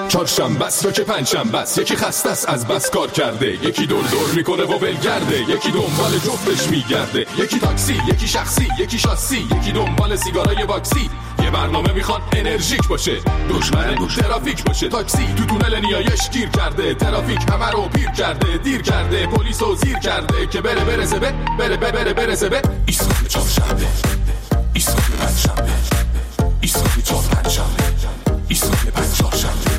چهارشنبه است رو که پنجشنبه است، یکی خسته است از بس کار کرده، یکی دور دور میکنه و ولگرده، یکی دنبال جفتش میگرده، یکی تاکسی، یکی شخصی، یکی شاسی، یکی دنبال سیگارای باکسی. یه برنامه میخوان انرژیک باشه، دشمن ترافیک باشه. تاکسی تو تونل نیایش گیر کرده، ترافیک همه رو پیر کرده، دیر کرده، پلیسو زیر کرده که برسه به ایستگاه چهارشنبه، ایستگاه پنجشنبه، ایستگاه چهارشنبه، ایستگاه پنجشنبه.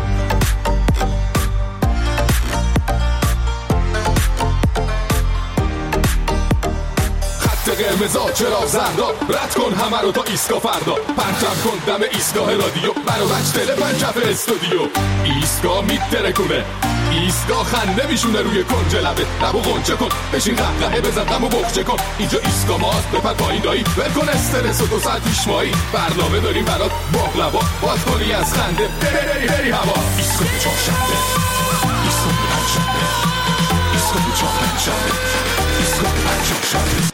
قرمزا چرا زردا، رد کن همه رو تا ایستگاه فردا، پرچم کن دم ایستگاه رادیو، منو بچ دل پنجف استودیو. ایستگاه میترکونه، ایستگاه خنده میشونه روی کنج لبه، لبو غنچه کن، بشین قهقهه بزن غمو بخچه کن. اینجا ایستگاه ماست، بپر پایین دایی، ول کن استرس و 2 ساعت پیشمایی، برنامه داریم برات باقلوا، باز کنی از خنده بری هوا. ایستگاه چهارشنبه، ایستگاه پنجشنبه، ایستگاه چهارشنبه، ایستگاه پنجشنبه.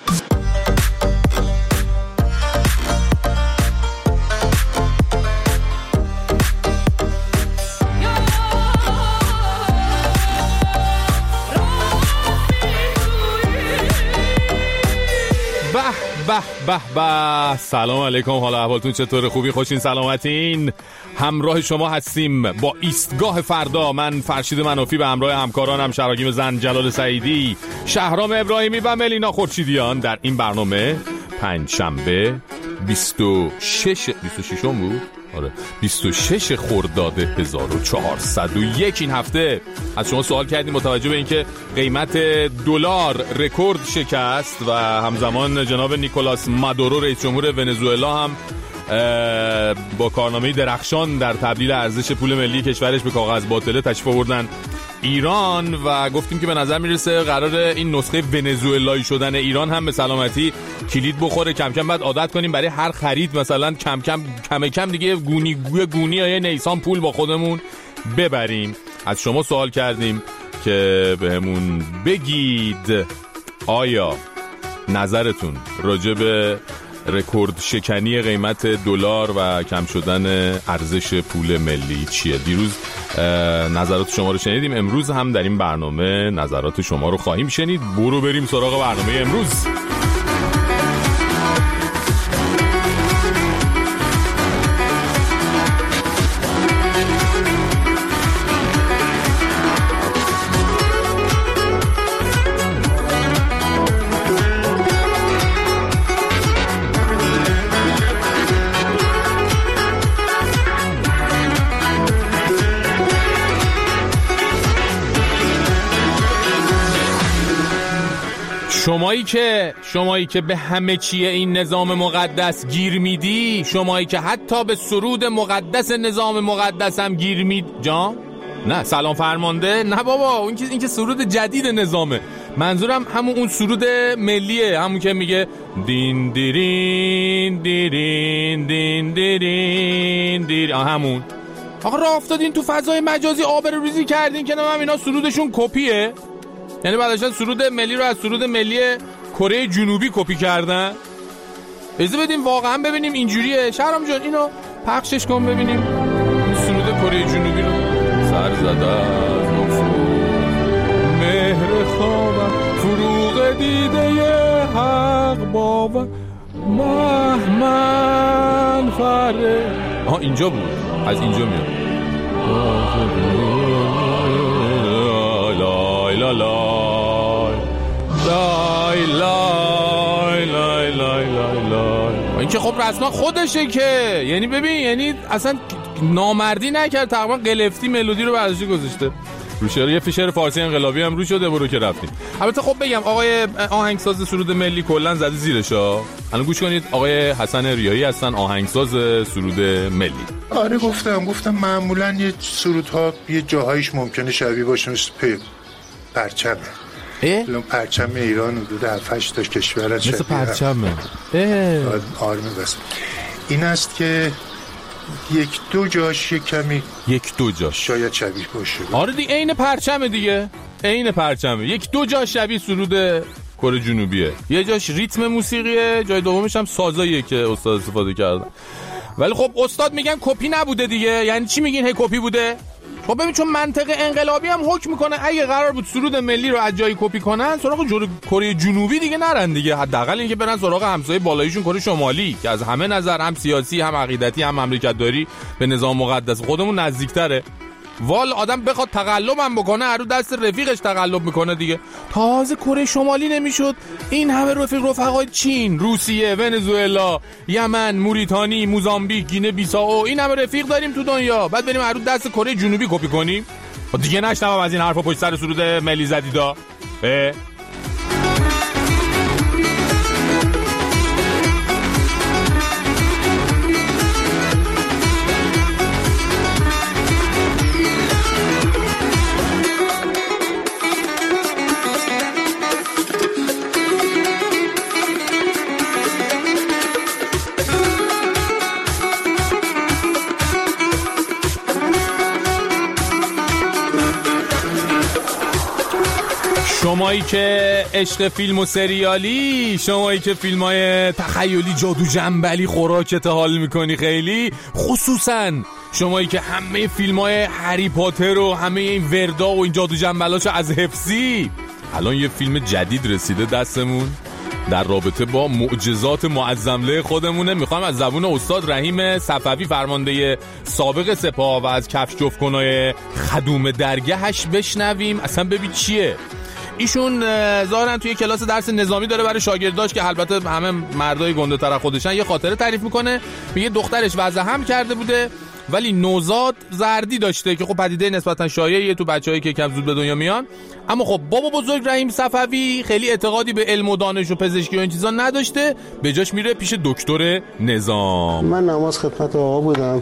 به سلام علیکم، حالا احوالتون چطور؟ خوبی؟ خوشین؟ سلامتین؟ همراه شما هستیم با ایستگاه فردا. من فرشید منافی به همراه همکارانم شراگیم زن، جلال سعیدی، شهرام ابراهیمی و ملینا خورشیدیان در این برنامه پنجشنبه 26 بود؟ آره 26 خرداد 1401. این هفته از شما سوال کردیم متوجه به اینکه قیمت دلار رکورد شکست و همزمان جناب نیکولاس مادورو رئیس جمهور ونزوئلا هم با کارنامه درخشان در تبدیل ارزش پول ملی کشورش به کاغذ باطله تشریف آوردن ایران و گفتیم که به نظر میرسه قرار این نسخه ونزوئلایی شدن ایران هم به سلامتی کلید بخوره. کم کم بعد عادت کنیم برای هر خرید مثلا کم کم دیگه گونی یا نیسان پول با خودمون ببریم. از شما سوال کردیم که بهمون بگید آیا نظرتون راجع به رکورد شکنی قیمت دلار و کم شدن ارزش پول ملی چیه؟ دیروز نظرات شما رو شنیدیم، امروز هم در این برنامه نظرات شما رو خواهیم شنید. برو بریم سراغ برنامه امروز. شمایی که به همه چیه این نظام مقدس گیر میدی، شمایی که حتی به سرود مقدس نظام مقدس هم گیر مید جان؟ نه سلام فرمانده؟ نه بابا، این که سرود جدید نظامه. منظورم همون اون سرود ملیه، همون که میگه دین دیرین دیرین دین دیرین دیر، همون. آقا راه افتادین تو فضای مجازی آبروریزی کردین که نمیم اینا سرودشون کپیه، یعنی بعدشن سرود ملی رو از سرود ملی کره جنوبی کپی کردن. اجازه بدیم واقعا ببینیم اینجوریه. شهرام جان اینو پخشش کن ببینیم سرود کره جنوبی رو. سر زده از مهر خوابم، فروغ دیده حق باور، مهمن فره. اینجا بود، از اینجا میاد. لای لای لای لای لای لای لای. این که خب رسما خودشه که، یعنی ببین، یعنی اصلا نامردی نکرد، تقریبا قلفتی ملودی رو برداشته گذاشته رو شعر. یه فیشر فارسی انقلابی هم رو شده، برو که رفتیم. البته خب بگم آقای آهنگساز سرود ملی کلا زده زیرشا. الان گوش کنید، آقای حسن ریایی هستن آهنگساز سرود ملی. آره گفتم معمولا یه سرودها یه جاهایش ممکنه شبیه باشه، مثل پرچمه. الان پرچم ایران حدود 7-8 تا کشور مثل پرچمه. آرمه بس این است که یک دو جاش شاید شبیه باشه. آره دیگه عین پرچمه دیگه، عین پرچمه. یک دو جاش شبیه سرود کره جنوبیه، یه جاش ریتم موسیقیه، جای دومش هم سازاییه که استاد استفاده کردن. ولی خب استاد میگن کپی نبوده دیگه. یعنی چی میگین هی کپی بوده؟ خب ببین چون منطق انقلابی هم حکم میکنه اگه قرار بود سرود ملی رو از جایی کپی کنن سراغ کره جنوبی دیگه نرن دیگه، حداقل اینکه برن سراغ همسایه بالاییشون کره شمالی که از همه نظر هم سیاسی هم عقیدتی هم مملکت‌داری به نظام مقدس خودمون نزدیک‌تره. وال آدم بخواد تقلب هم بکنه هر رو دست رفیقش تقلب میکنه دیگه. تازه کره شمالی نمیشد این همه رفقای چین، روسیه، ونزوئلا، یمن، موریتانی، موزامبیک، گینه بیسائو، این همه رفیق داریم تو دنیا، بعد بریم هر رو دست کره جنوبی کپی کنیم؟ دیگه نشنوم از این حرفا پشت سر سرود ملی زدیدا. شمایی که عشق فیلم و سریالی، شمایی که فیلمای تخیلی جادو جنبلی خوراکت حال میکنی خیلی، خصوصا شمایی که همه فیلمای هری پاتر و همه این وردا و این جادو جنبلاشو از حفظی. الان یه فیلم جدید رسیده دستمون در رابطه با معجزات معظمله خودمونه. میخوام از زبون استاد رحیم صفوی فرمانده سابق سپاه و از کفش جفت‌کنای خدوم درگهش بشنویم اصلا ببین چیه. ایشون ظاهرا توی کلاس درس نظامی داره برای شاگرداش که البته همه مردای گنده تر خودشن، یه خاطره تعریف میکنه. میگه دخترش وضع هم کرده بوده ولی نوزاد زردی داشته که خب پدیده نسبتا شایعیه تو بچه‌هایی که کم زود به دنیا میان. اما خب بابا بزرگ رحیم صفوی خیلی اعتقادی به علم و دانش و پزشکی و این چیزا نداشته، به جاش میره پیش دکتر نظام. من نماز خدمت آقا بودم.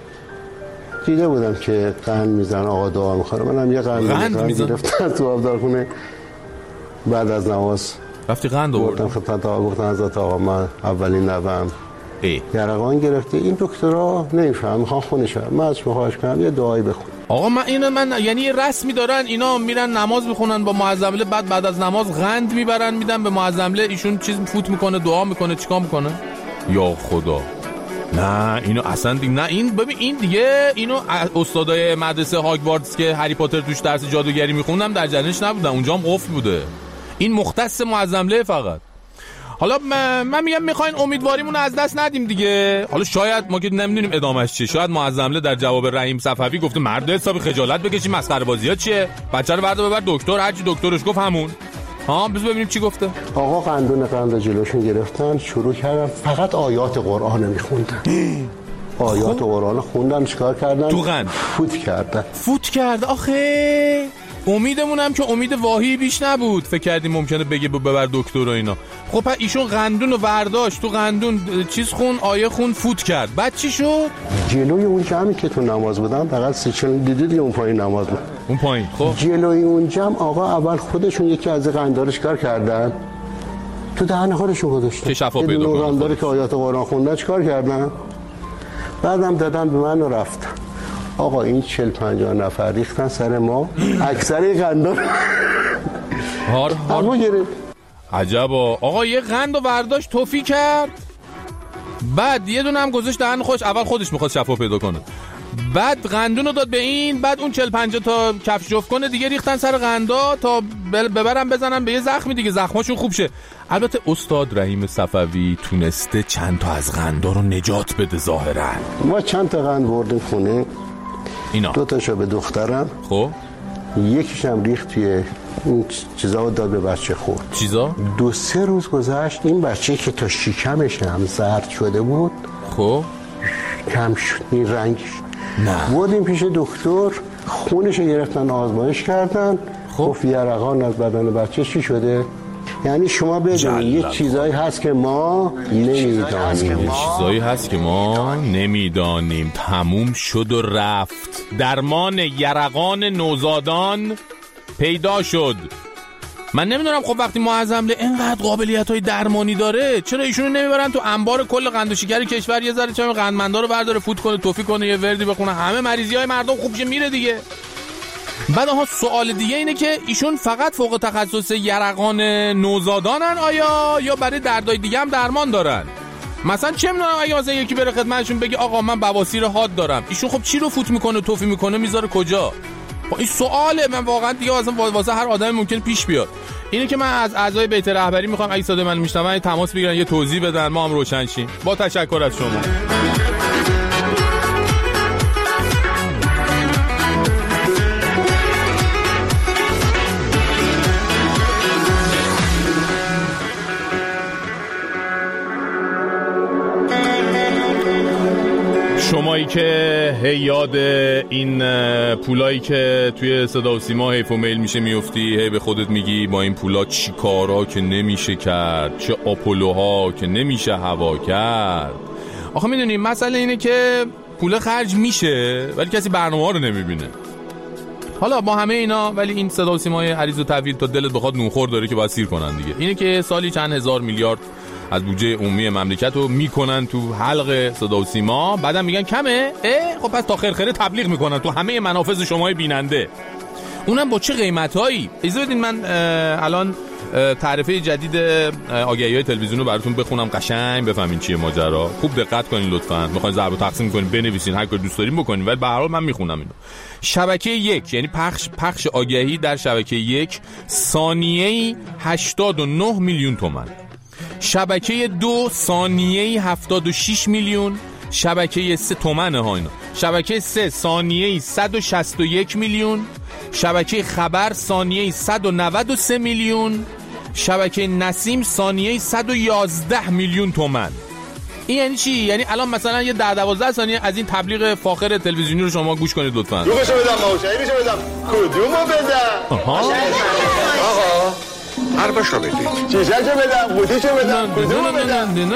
دیده بودم که قند میزن آقا دعا میخوره، منم یه قند گرفتم تو آبدارخونه. بعد از نماز رفتی قند آوردم خدمت آقا، گفتن حضرت آقا من اولین نوام یرقان گرفته، این دکترها نمیفهم میخوان خونش برم، من ازش خواهش کنم یه دعایی بخون. آقا من یعنی یه رسمی دارن اینا میرن نماز بخونن با معظمله، بعد از نماز قند میبرن میدن به معظمله، ایشون چیز فوت میکنه دعا میکنه چیکار میکنه؟ یا خدا نه اینو اصلا نه این ببین این دیگه اینو استادای مدرسه هاگوارتس که هری پاتر توش درس جادوگری میخوندم در جریانش نبودن، اونجا هم قفل بوده. این مختص معظمله فقط. حالا من میگم میخواین امیدواریمون از دست ندیم دیگه. حالا شاید ما که نمیدونیم ادامهش چیه، شاید معظمله در جواب رحیم صفوی گفته مرد حسابی خجالت بکشی مسخره بازی‌ها چیه، بچه رو ببر دکتر، هرچی دکترش گفت همون. بذار ببینیم چی گفته. آقا قند جلوشون گرفتن شروع کردن فقط آیات قرآن میخوندن. آیات قرآن خوندن چیکار کردن؟ تو قند فوت کرد. آخه امیدمونم که امید واهی بیش نبود، فکر کردیم ممکنه بگه ببر دکتر و اینا. خب ایشون قندون رو برداشت، تو قندون چیز خون، آیه خون، فوت کرد. بعد چی شد؟ جلوی اون جمعی که تو نماز بودن فقط 30 دیدید اون پایین نماز بود. اون پایین خب جلوی اون جمع آقا اول خودشون یکی از قندارش کار کردن تو دهن خودشون گذاشتن که شفا پیدا کنه. قنداری که آیات قرآن خوندن چیکار کردن؟ بعدم دادن به من و رفتن. آقا این 40-50 نفر ریختن سر ما، اکثر قندار هار گرفت. عجبا. آقا یه قند و برداشت توفی کرد، بعد یه دونه هم گذاشت دهن خودش. اول خودش میخواد شفا پیدا کنه، بعد قندون رو داد به این، بعد اون 40-50 تا کفش جفت کنه دیگه ریختن سر قندا تا ببرن بزنن به یه زخمی دیگه، زخماشون خوب شه. البته استاد رحیم صفوی تونسته چند تا از قندا رو نجات بده ظاهرا. ما چند تا قند بردیم خونه، اینا 2 تاشو به دخترم، خب یکیشم ریخت توی اون چیزا و داد به بچه خورد. چیزا 2-3 روز گذشت این بچه که تا شکمش هم زرد شده بود خب کم شد این رنگش. نه بردیم پیش دکتر، خونش گرفتن آزمایش کردن، گفت یرقان از بدن بچه چی شده. یعنی شما بدونید یه چیزایی هست که ما نمیدانیم. تموم شد و رفت. درمان یرقان نوزادان پیدا شد. من نمیدونم خب وقتی معظمله اینقدر قابلیت‌های درمانی داره چرا ایشونو نمیبرن تو انبار کل قند و شکر کشور، یه ذره چه قندمندا رو برداره فوت کنه، توفی کنه، یه وردی بخونه، همه مریضی‌های مردم خوب شه میره دیگه. بعد سوال دیگه اینه که ایشون فقط فوق تخصص یرقان نوزادانن آیا یا برای دردای دیگه هم درمان دارن؟ مثلا چه میدونم اگه مثلا یکی بره خدمتشون بگه آقا من بواسیر حاد دارم، ایشون خب چی رو فوت میکنه توفی میکنه میذاره کجا؟ این سواله. من واقعا دیگه واسه هر آدمی ممکن پیش بیاد. اینه که من از اعضای بیت رهبری میخوام اگه صدای من میشنون تماس بگیرن، یه توضیح بدن، ما هم روشن شیم. با تشکر از شما. شمایی که یاد این پولایی که توی صدا و سیما حیف و میل میشه میفتی، هی به خودت میگی با این پولا چی کارا که نمیشه کرد، چه آپولوها که نمیشه هوا کرد. آخه میدونی مسئله اینه که پول خرج میشه ولی کسی برنامه رو نمیبینه. حالا با همه اینا ولی این صدا و سیمای عریض و طویل تا دلت بخواد نونخور داره که باید سیر کنن دیگه. اینه که سالی چند هزار میلیارد از بودجه عمومی مملکت رو میکنن تو حلق صدا و سیما، بعدم میگن کمه؟ خب پس تا خرخره تبلیغ میکنن تو همه منافذ شمای بیننده، اونم با چه قیمتایی. اجازه بدین من الان تعرفه جدید آگهی‌های تلویزیون رو براتون بخونم قشنگ بفهمین چیه ماجرا. خوب دقت کنین لطفاً. میخواین ضرب و تقسیم کنین بنویسین، هر کاری دوست دارین بکنین، ولی به هر حال من میخونم اینو. شبکه 1 یعنی پخش آگهی در شبکه 1 ثانیه‌ای 89 میلیون تومان. شبکه 2 ثانیه‌ای 76 میلیون. شبکه 3 تومنه ها اینا. شبکه 3 ثانیه‌ای 161 میلیون. شبکه خبر ثانیه‌ای 193 میلیون. شبکه نسیم ثانیه‌ای 111 میلیون تومان. این یعنی چی؟ یعنی الان مثلا یه 10-12 ثانیه از این تبلیغ فاخر تلویزیونی رو شما گوش کنید لطفاً. روشو بدم ماوشاییشو بدم. کدومو بدم؟ آقا حرفشو بگید. چیششو بدم، قوطیشو بدم، کدومو بدم؟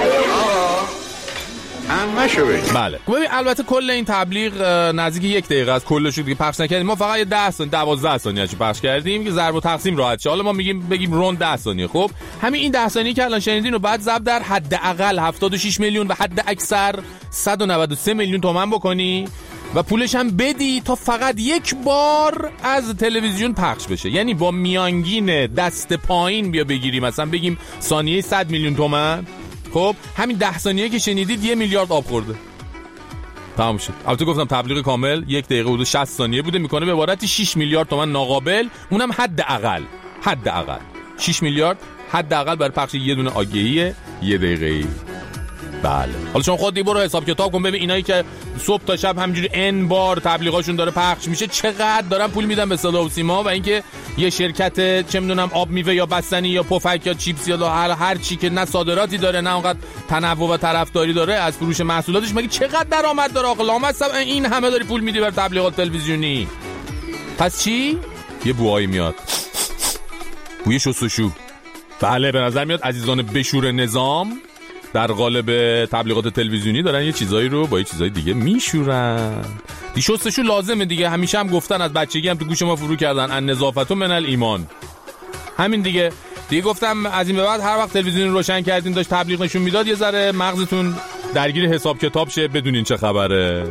همه‌شو بگید. بله. ببین البته کل این تبلیغ نزدیک 1 دقیقه از کلش دیگه پخش نکردیم. ما فقط یه 10 ثانیه 12 ثانیه چه پخش کردیم که ضرب و تقسیم راحت شه. حالا ما بگیم روند 10 ثانیه. خب همین این 10 ثانیه که الان شنیدین رو بعد ضرب در حداقل 76 میلیون و حد اکثر 193 میلیون تومان بکنی و پولش هم بدی تا فقط یک بار از تلویزیون پخش بشه. یعنی با میانگین دست پایین بیا بگیری مثلا بگیم ثانیه 100 میلیون تومان. خب همین 10 ثانیه که شنیدید 1 میلیارد آب خورده. تمام شد. البته گفتم تبلیغ کامل 1 دقیقه و 60 ثانیه بوده، میکنه به عبارتی 6 میلیارد تومان ناقابل، اونم حداقل 6 میلیارد حداقل برای پخش یه دونه آگهی 1 دقیقه‌ای. بله. حالا شما خودت برو حساب کتاب کن ببین اینایی که صبح تا شب همینجوری n بار تبلیغاشون داره پخش میشه چقدر دارن پول میدن به صدا و سیما، و اینکه یه شرکت چه میدونم آب میوه یا بستنی یا پفک یا چیپس یا هر چی که نه صادراتی داره نه اونقدر تنوع و طرفداری داره از فروش محصولاتش، مگه چقدر درآمد داره آقا؟ لامصب این همه داری پول میدی بر تبلیغات تلویزیونی، پس چی؟ یه بوایی میاد، بوی شستشو. بله به نظر میاد عزیزان بشور نظام در قالب تبلیغات تلویزیونی دارن یه چیزایی رو با یه چیزای دیگه میشورن. شستشو لازمه دیگه، همیشه هم گفتن از بچگی هم تو گوش ما فرو کردن ان نظافت من الایمان. همین دیگه گفتم از این به بعد هر وقت تلویزیون روشن کردین داشت تبلیغ نشون میداد یه ذره مغزتون درگیر حساب کتاب شه بدونین چه خبره.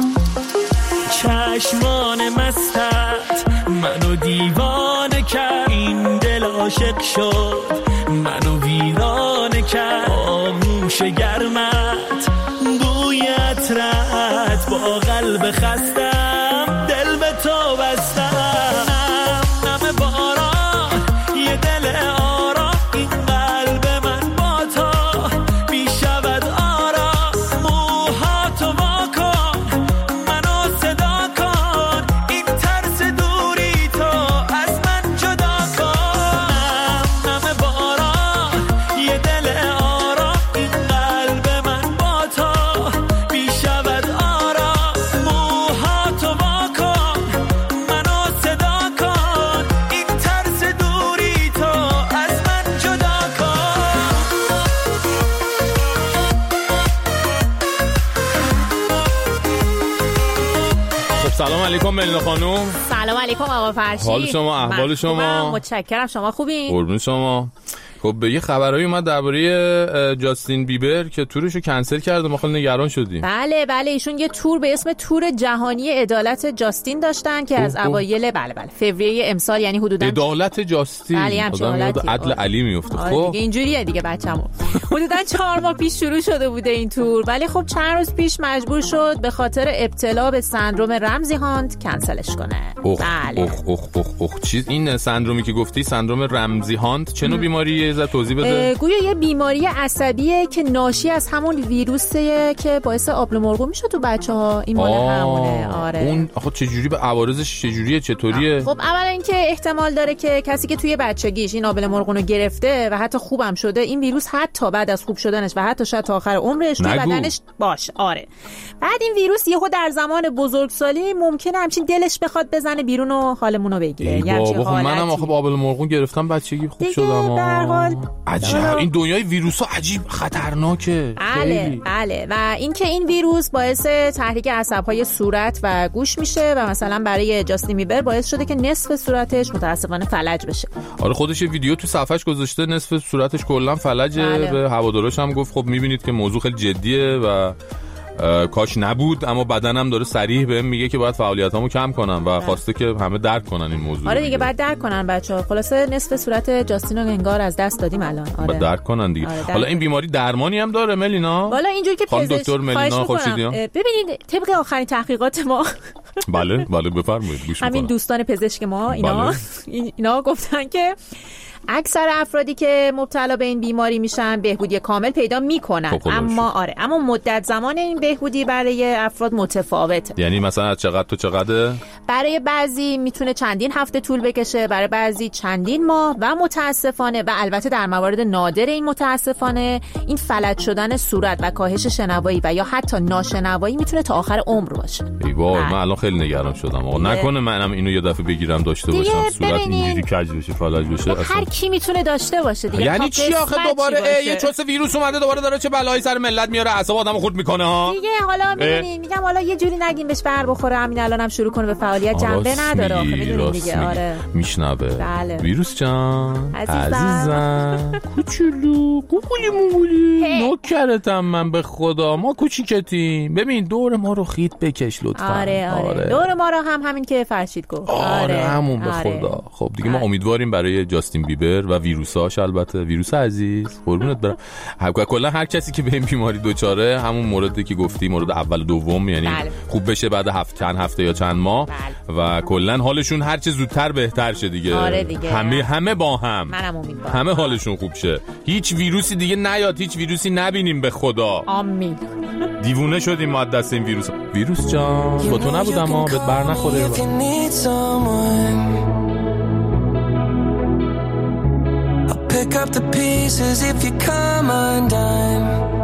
چشمان مستت منو دیوانه کرد، این دل عاشق شد منو ویرانه کرد، آغوش گرمت بوی عطرت با قلب خستم دل به تو بستم، نم باران یه دل آرام این قلب من با تو بیشود آرام، موهاتو واکن منو صدا کن، این ترس دوری تو از من جدا کن، نم باران یه دل آرام این قلب من با تو بیشود آرام، موهاتو واکن منو صدا کن، این ترس دوری تو از من جدا کن. خب سلام علیکم ملینا خانوم. سلام علیکم آقا فرشید. حال شما، احوال شما؟ متشکرم، شما خوبین؟ قربون شما. خب به یه خبرایی اومد درباره جاستین بیبر که تورشو کنسل کرده، ما خیلی نگران شدیم. بله ایشون یه تور به اسم تور جهانی عدالت جاستین داشتن که از اوایل فوریه امسال، یعنی حدوداً عدالت جاستین، عدل علی میفته. خب دیگه اینجوریه دیگه بچه‌مون. حدوداً 4 ماه پیش شروع شده بوده این تور، ولی خب چند روز پیش مجبور شد به خاطر ابتلا به سندروم رمزی هانت کنسلش کنه. بله. چیز این سندرومی که گفتی، سندروم رمزی هانت چه نوع بیماریه؟ ازت توضیح بده. گویا یه بیماری عصبیه که ناشی از همون ویروسیه که باعث آبله مرغ میشه تو بچه‌ها. این مال همونه. آره. اون آخه چه جوری به عوارضش چطوریه؟ خب اولا اینکه احتمال داره که کسی که توی بچگیش این آبله مرغ رو گرفته و حتی خوبم شده، این ویروس حتی بعد از خوب شدنش و حتی شاید تا آخر عمرش توی بدنش باشه. آره. بعد این ویروس یهو در زمان بزرگسالی ممکنه همچین دلش بخواد بزنه بیرون و حالمون رو بگیره. منم آخه آبله مرغ گرفتم بچگی خوب شدم. در حال عجیب این دنیای ویروس‌ها عجیب خطرناکه. بله و اینکه این ویروس باعث تحریک عصب‌های صورت و گوش میشه و مثلا برای جاستین بیبر باعث شده که نصف صورتش متأسفانه فلج بشه. آره خودش یه ویدیو تو صفحش گذاشته، نصف صورتش کلا فلجه. به هوادارش هم گفت خب میبینید که موضوع خیلی جدیه و کاش نبود، اما بدنم داره صریح بهم میگه که باید فعالیتامو کم کنم و خواسته که همه درک کنن این موضوع. آره دیگه بعد درک کنن بچه‌ها. خلاصه نصف صورت جاستین رو انگار از دست دادیم الان. آره درک کنن دیگه. حالا این بیماری درمانی هم داره ملینا؟ والا اینجوری که دکتر ملینا خورشیدیان ببینید طبق آخرین تحقیقات ما بله بفرمایید گوش می‌کنم. همین دوستان پزشک ما اینا گفتن که اکثر افرادی که مبتلا به این بیماری میشن بهبودی کامل پیدا میکنن، اما مدت زمان این بهبودی برای افراد متفاوته. یعنی مثلا از چقدر تا چقدر؟ برای بعضی میتونه چندین هفته طول بکشه، برای بعضی چندین ماه و متاسفانه و البته در موارد نادر این متاسفانه این فلج شدن صورت و کاهش شنوایی و یا حتی ناشنوایی میتونه تا آخر عمر باشه. ای وای من الان خیلی نگران شدم. آقا نکنه منم اینو یه دفعه بگیرم داشته باشم، صورت اینجوری کج بشه فلج بشه. هر کی میتونه داشته باشه دیگه. یعنی چی آخه دوباره یه چوس ویروس اومده دوباره داره چه بلایی سر ملت میاره، اعصاب آدمو خورد میکنه ها دیگه. حالا میدونی میگم حالا یه جوری نگیم بهش بر بخوره، همین الانم شروع کنه به فعالیت جنبه نداره آخه میدونی دیگه. آره میشنوه. بله. ویروس جان عزیزم کوچولو کوکولی مولی نوکرتم من به خدا، ما کوچیکتیم. ببین دور ما رو خیت بکش لطفا. آره. دور ما رو همین که فرشید گفت. آره همون به خدا. خب دیگه ما امیدواریم برای جاستین بیبر و ویروساش، البته ویروس عزیز قربونت برم، کلا هر کسی که به این بیماری دوچاره، همون موردی که گفتی مورد اول دوم، یعنی خوب بشه بعد چند هفته یا چند ماه و کلا حالشون هر چه زودتر بهتر شه دیگه. آره دیگه. همه با هم همه حالشون خوب شه، هیچ ویروسی دیگه نیاد، هیچ ویروسی نبینیم به خدا. آمین. دیوونه شدیم ما دست این ویروس جان. با تو نبودم ما بهت بر نخوره. Pick up the pieces if you come undone.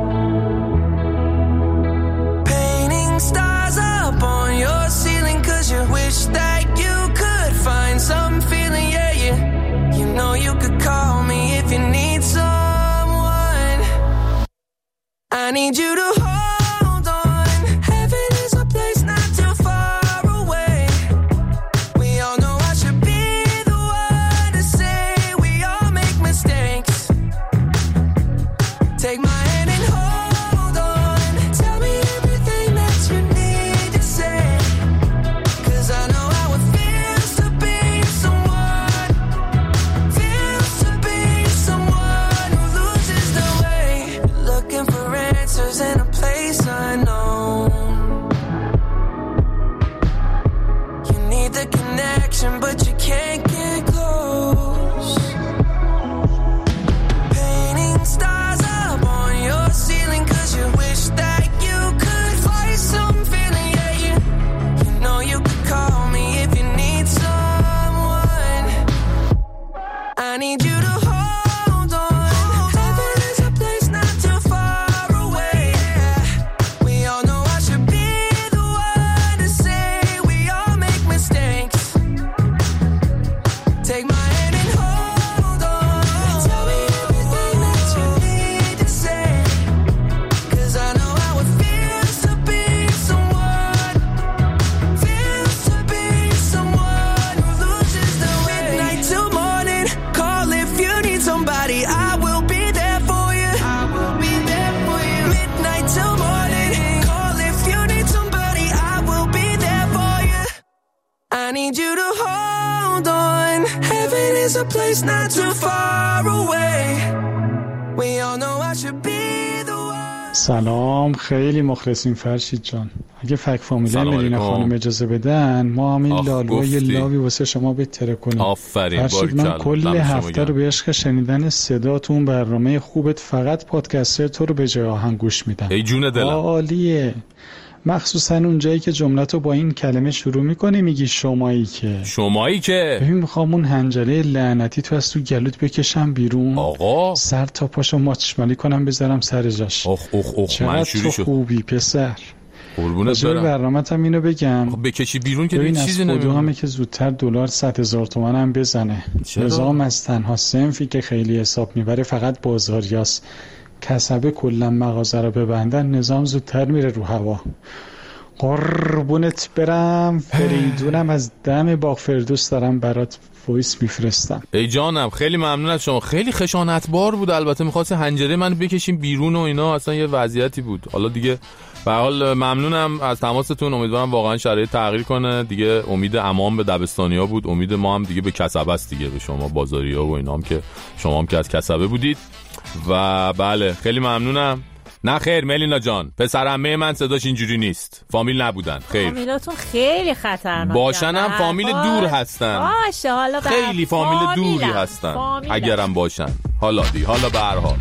Painting stars up on your ceiling 'cause you wish that you could find some feeling. Yeah, you know you could call me if you need someone. I need you to hold on. Heaven is a place not too far away. We all know I should be the one to say we all make mistakes. Take my hand and need you to hold on. Heaven is a place not too far away. We all know I should be the one. سلام، خیلی مخلصیم فرشید جان. اگه فک فامیله ملینا خانم اجازه بدن ما همین لالوی لاوی واسه شما بهتره کنیم. آفرین. فرشید من کل هفته رو به عشق شنیدن صداتون برنامه خوبت فقط پادکستر تو رو به جای آهنگ گوش میدم. ای جون دلم. عالیه. مخصوصا اونجایی که جملتو با این کلمه شروع میکنی میگی شمایی که ببین میخوام اون حنجره لعنتی تو از تو گلوت بکشم بیرون آقا سر تا پاشو ماچمالی کنم بذارم سر جاش. من تو خوبی پسر قربونت برم. برنامه‌تم اینو بگم بکشی بیرون که چیزی نمیشه. ببین از که زودتر دلار 100,000 تومان هم بزنه. نظام از تنها صنفی که خیلی حساب میبره فقط بازاریاست. کسبه کلا مغازه رو ببندن نظام زودتر میره رو هوا. قربونت برم. فریدونم از دم باغ فردوس دارم برات وایس میفرستم. ای جانم خیلی ممنون از شما. خیلی خشانتبار بود. البته می‌خواست حنجره منو بکشیم بیرون و اینا، اصلا یه وضعیتی بود. حالا دیگه به هر حال ممنونم از تماستون. امیدوارم واقعا شرایط تغییر کنه دیگه. امید امان به دبستانیا بود، امید ما هم دیگه به کسبه است دیگه، به شما بازاریا و اینا هم که شما هم که از کسبه بودید. و بله خیلی ممنونم. نه خیر ملینا جان، پسر عمه من صداش اینجوری نیست. فامیل نبودن. خیر فامیلاتون خیلی خطرناک باشن هم فامیل دور هستن. باشه حالا خیلی فامیل دوری هستن اگرم باشن. حالا به هر حال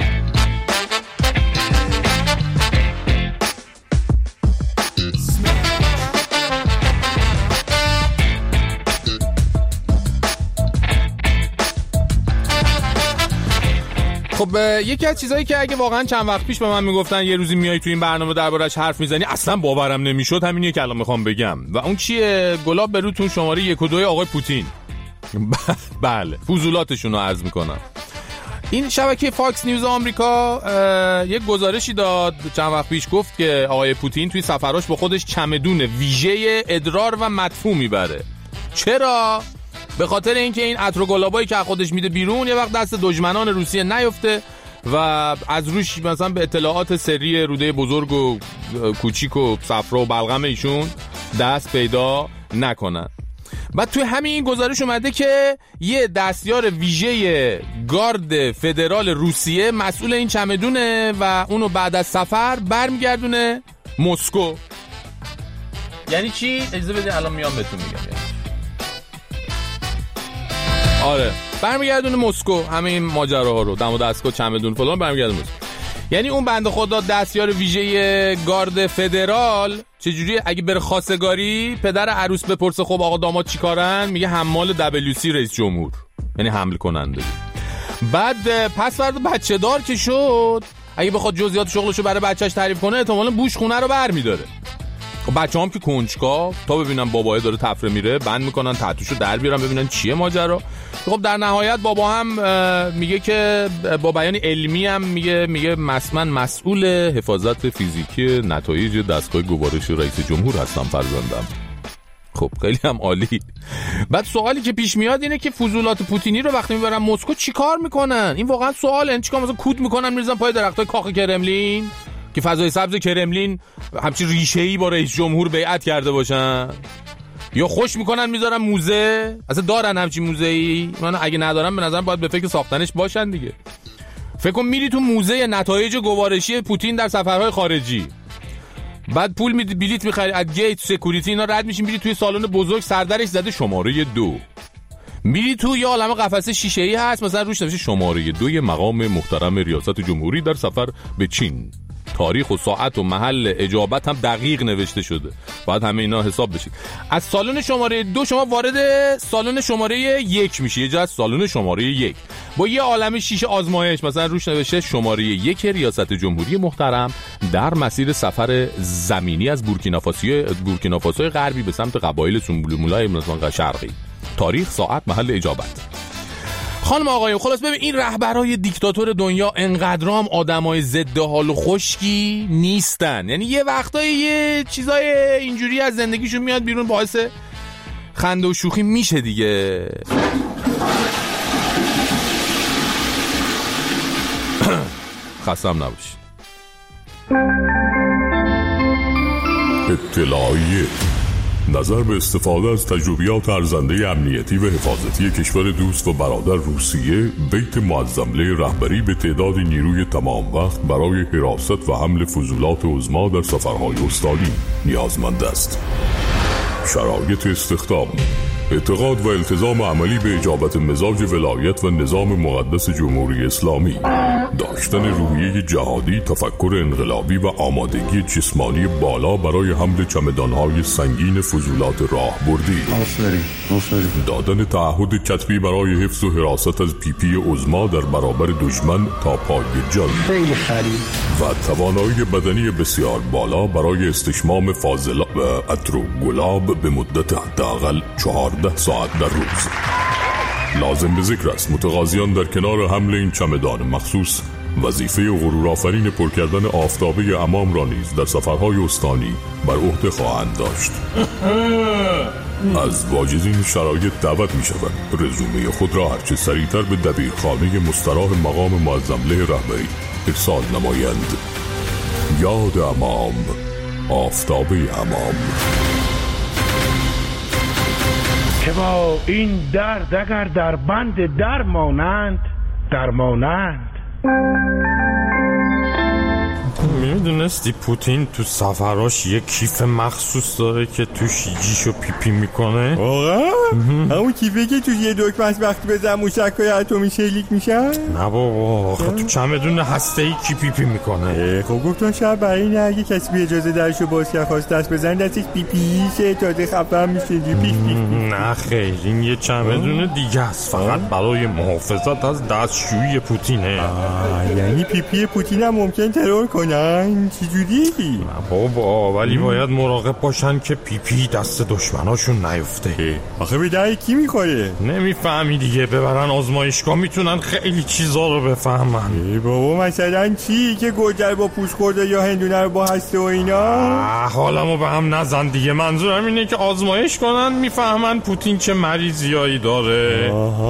خب یکی از چیزایی که اگه واقعا چند وقت پیش به من میگفتن یه روزی میای تو این برنامه دربارش حرف میزنی اصلا باورم نمیشد، همینیه که الان میخوام بگم. و اون چیه؟ گلاب به روتون شماره 1 و 2 آقای پوتین. بله فضولاتشون رو عرض میکنم. این شبکه فاکس نیوز آمریکا یک گزارشی داد چند وقت پیش، گفت که آقای پوتین توی سفراش با خودش چمدون ویژه ادرار و مدفوع میبره. چرا؟ به خاطر اینکه این عطر و گلابایی که خودش میده بیرون یه وقت دست دشمنان روسیه نیفته و از روش مثلا به اطلاعات سری روده بزرگ و کوچیک و صفرا و بلغم ایشون دست پیدا نکنن. بعد توی همین گزارش اومده که یه دستیار ویژه گارد فدرال روسیه مسئول این چمدونه و اونو بعد از سفر برمیگردونه مسکو. یعنی چی؟ اجازه بدین الان میام بهتون میگم. آره برمیگردونه مسکو. همه این ماجراها رو دم و دستگاه چمدون فلان برمیگردونه مسکو. یعنی اون بنده خدا دستیار ویژه گارد فدرال چجوری اگه بره خواستگاری پدر عروس بپرسه خب آقا داماد چیکارن، میگه حمال WC رئیس جمهور، یعنی حمل کننده. بعد پس فردا بچه دار که شد اگه بخواد جزئیات شغلشو برای بچهش تعریف کنه احتمالاً بوش خونه رو برمی‌داره. خب بچه‌هام که کنجکاو تا ببینن بابای داره تفره میره بند میکنن تتوشو در بیارن ببینن چیه ماجرا. خب در نهایت بابا هم میگه که با بیان علمی هم میگه من مسئول حفاظت فیزیکی نتایج دستگاه گوارش رئیس جمهور هستم فرزندم. خب خیلی هم عالی. بعد سوالی که پیش میاد اینه که فضولات پوتینی رو وقتی میبرن مسکو چیکار میکنن؟ این واقعا سواله. چیکار مثلا کود میکنن میریزن پای درختای کاخ کرملین که فضای سبز کرملین همچین ریشه‌ای با رئیس جمهور بیعت کرده باشن، یا خوش میکنن میذارن موزه؟ اصلا دارن همچین موزه‌ای؟ من اگه ندارن به نظرم باید به فکر ساختنش باشن دیگه. فکر کن میری تو موزه نتایج گوارشی پوتین در سفرهای خارجی، بعد پول بلیت میخری از گیت سکوریتی اینا رد میشین، میری توی سالن بزرگ سردرش زده شماره 2، میری تو یه عالمه قفسه شیشه‌ای هست مثلا روش نوشته شماره 2 مقام محترم ریاست جمهوری در سفر به چین، تاریخ و ساعت و محل اجابت هم دقیق نوشته شده. باید همه اینا حساب بشید. از سالن شماره 2 شما وارد سالن شماره 1 میشی، یه جا از سالن شماره 1 با یه عالمه شیشه آزمایش مثلا روش نوشته شماره 1 ریاست جمهوری محترم در مسیر سفر زمینی از بورکینافاسوی غربی به سمت قبایل سنبولمولای افغانستان شرقی، تاریخ، ساعت، محل اجابت. خانم آقایون خلاص ببین این رهبرای دیکتاتور دنیا انقدرام آدمای ضد حال و خشکی نیستن. یعنی یه وقتایی یه چیزای اینجوری از زندگیشون میاد بیرون باعث خنده و شوخی میشه دیگه. خستم نباشید. اطلاعیه نظر به استفاده از تجربیات ارزنده امنیتی و حفاظتی کشور دوست و برادر روسیه، بیت معظمله رهبری به تعدادی نیروی تمام وقت برای حراست و حمل فضولات عظما در سفرهای استانی نیازمند است. شرایط استخدام: اعتقاد و التزام عملی به اجابت مزاج ولایت و نظام مقدس جمهوری اسلامی، داشتن روحیه جهادی، تفکر انقلابی و آمادگی جسمانی بالا برای حمل چمدانهای سنگین فضولات راهبردی، دادن تعهد کتبی برای حفظ و حراست از پیپی عظما در برابر دشمن تا پای جان و توانایی بدنی بسیار بالا برای استشمام فاضلاب و عطر و گلاب به مدت حداقل 14 ساعت در روز. لازم به ذکر است متقاضیان در کنار حمل این چمدان مخصوص وظیفه غرورآفرین پر کردن آفتابه عمام را نیز در سفرهای استانی بر عهده خواهند داشت. از واجدین شرایط دعوت می شود رزومه خود را هرچه سریعتر به دبیرخانه مستراح مقام معظمله رهبری ارسال نمایند. یاد عمام، آفتابه عمام. که با این درد اگر در بند درمانند میدونستی پوتین تو سفراش یه کیف مخصوص داره که توش جیشو پیپی میکنه؟ واقعا؟ همون کیفه که توش یه دکمه از وقتی بزن موشک‌های اتمی شلیک میشن؟ نه بابا، تو چمدون هسته‌ای کی پیپی میکنه؟ خب گفتم شاید برای این اگه کسی بی اجازه درشو باز کرد خواست دست بزن دستش پیپیشه تازه خفه میشه پیش. نه خیر، این یه چمدون دیگه است، فقط برای محافظت از دستشویی پوتینه. یعنی پیپی پوتین هم ممکن ترور کنن؟ چی جوری؟ نه بابا، ولی باید مراقب باشن که پیپی دست دشمناشون نیفته. آخه به در کی میخوره؟ نمیفهمی دیگه، ببرن آزمایشگاه میتونن خیلی چیزا رو بفهمن. بابا مثلا چی؟ که گوجر با پوست خورده یا هندونه رو با هسته و اینا؟ حالمو به هم نزن دیگه، منظورم اینه که آزمایش کنن میفهمن پوتین چه مریضیایی داره.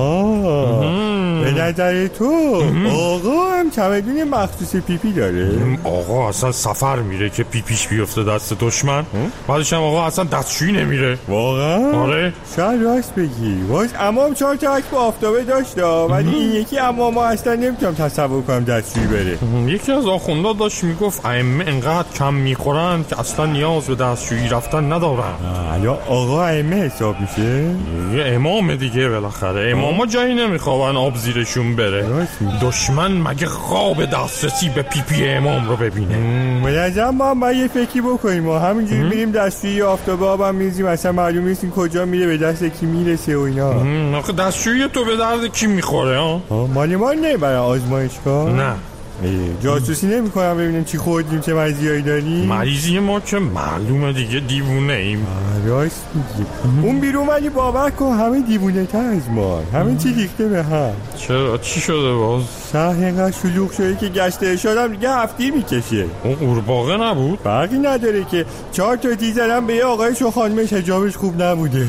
به نظر تو آقا هم چمدون مخصوص پیپی داره؟ آقا اصلا سفر میره که پیپیش بیفته دست دشمن، بعدش هم آقا اصلا دستشویی نمیره. واقعا؟ آره شاید راست بگی. باز عمام 4 تا عکس با آفتابه داشت، ولی این یکی عمام اصلا نمیتونم تصور کنم دستشویی بره. یکی از آخوندا داشت میگفت ائمه انقدر کم میخورن که اصلا نیاز به دستشویی رفتن ندارن. یا آقا ائمه حساب میشه؟ یه امام دیگه بالاخره، اماما جایی نمیخوابن آب زیرشون بره. دشمن مگه خواب دسترسی به پیپی امام رو ببینه؟ منظم ما یه فکری بکنیم و همینجوری بریم دستشویی آفتابه آبم میزیم، اصلا معلوم نیست کجا میره به دست کی میرسه و اینا. آخه دستشویی تو به درد کی میخوره؟ مال ما نه برای آزمایشگاه؟ نه جاسوسی نمی کنم ببینیم چی خوردیم چه مریضیایی داریم. مریضی ما که معلومه دیگه، دیوونه ایم. راست میگی. اون بیرون ولی باور کن همه دیوونه تر از ما، همه چی ریخته به هم. چرا؟ چی شده باز؟ شهر اینقدر شلوغ شده که گشت ارشادم دیگه هفتی میکشه. اون قورباغه نبود؟ فرقی نداره که 4 تا تیر زدم به یه آقایش و خانمش حجابش خوب نبوده.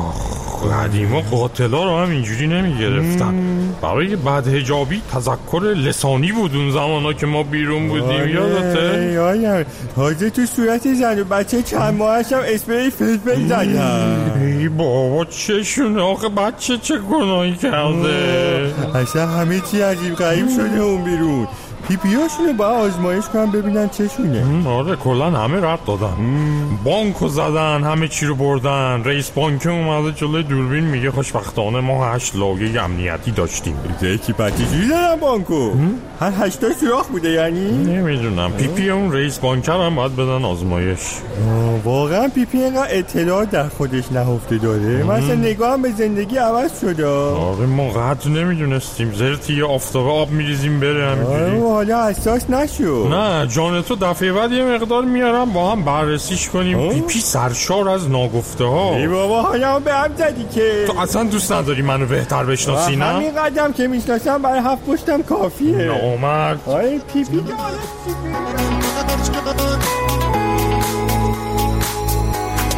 قدیما قاتلا رو هم اینجوری نمیگرفتن. برای بدحجابی تذکر لسانی بود اون زمانا که ما بیرون بودیم. یادته؟ تازه تو صورت زن و بچه چند ماهش هم اسپری فلفل زدن. ای بابا چشونه، آخه بچه چه گناهی کرده؟ اصلا همه چی عجیب غریب شده اون بیرون. پیپیاشونو با آزمایش کنن ببینن چشونه. آره کلن همه رد دادن. بانکو زدن، همه چی رو بردن. رئیس بانک اومده جلوی دوربین میگه خوشبختانه ما 8 لایه امنیتی داشتیم. یکی پتیجوری زدن بانکو؟ هر 8 تا سوراخ بوده یعنی؟ نمیدونم. پیپی اون رئیس بانکر هم باید بدن آزمایش. واقعا پیپی اینقدر اطلاعات در خودش نهفته داره؟ مثلا نگاهم به زندگی عوض شده. آره ما قدر نمیدونستیم. زرتی یه آفتابه آب میریزیم بره همینجوری. حالا اساس نشو. نه جان تو دفعه بعد یه مقدار میارم با هم بررسیش کنیم. پیپی سرشار از ناگفته ها. ای بابا حالا به هم زدی که تو اصلا دوست نداری منو بهتر بشناسی نه؟ همین قدم که میشناسم برای 7 پشتم کافیه. نامرد. آره پیپی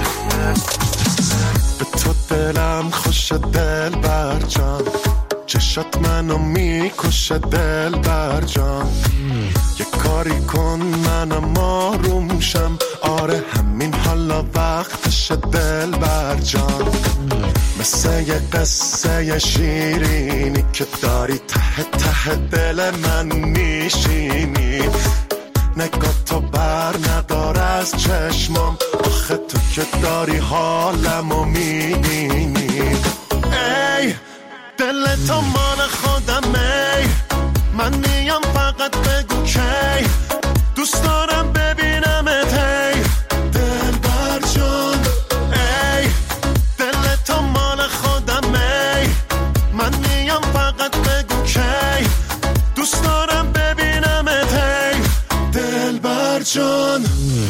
به تو دلم خوش دل برجان، چشات منو میکشه دلبر جان، یه کاری کن منم آروم شم، آره همین حالا وقتشه دلبر جان. مثل یه قصه شیرینی که داری ته ته دل من میشینی، نگاه تو بر ندار از چشمام، آخه تو که داری حالمو میبینی. ای دل تو مال خودم، ای من میام فقط بگو کی، دوست دارم ببینمت ای دلبر جان. ای دل تو مال خودم، ای من میام فقط بگو کی، دوست دارم ببینمت ای دلبر جان.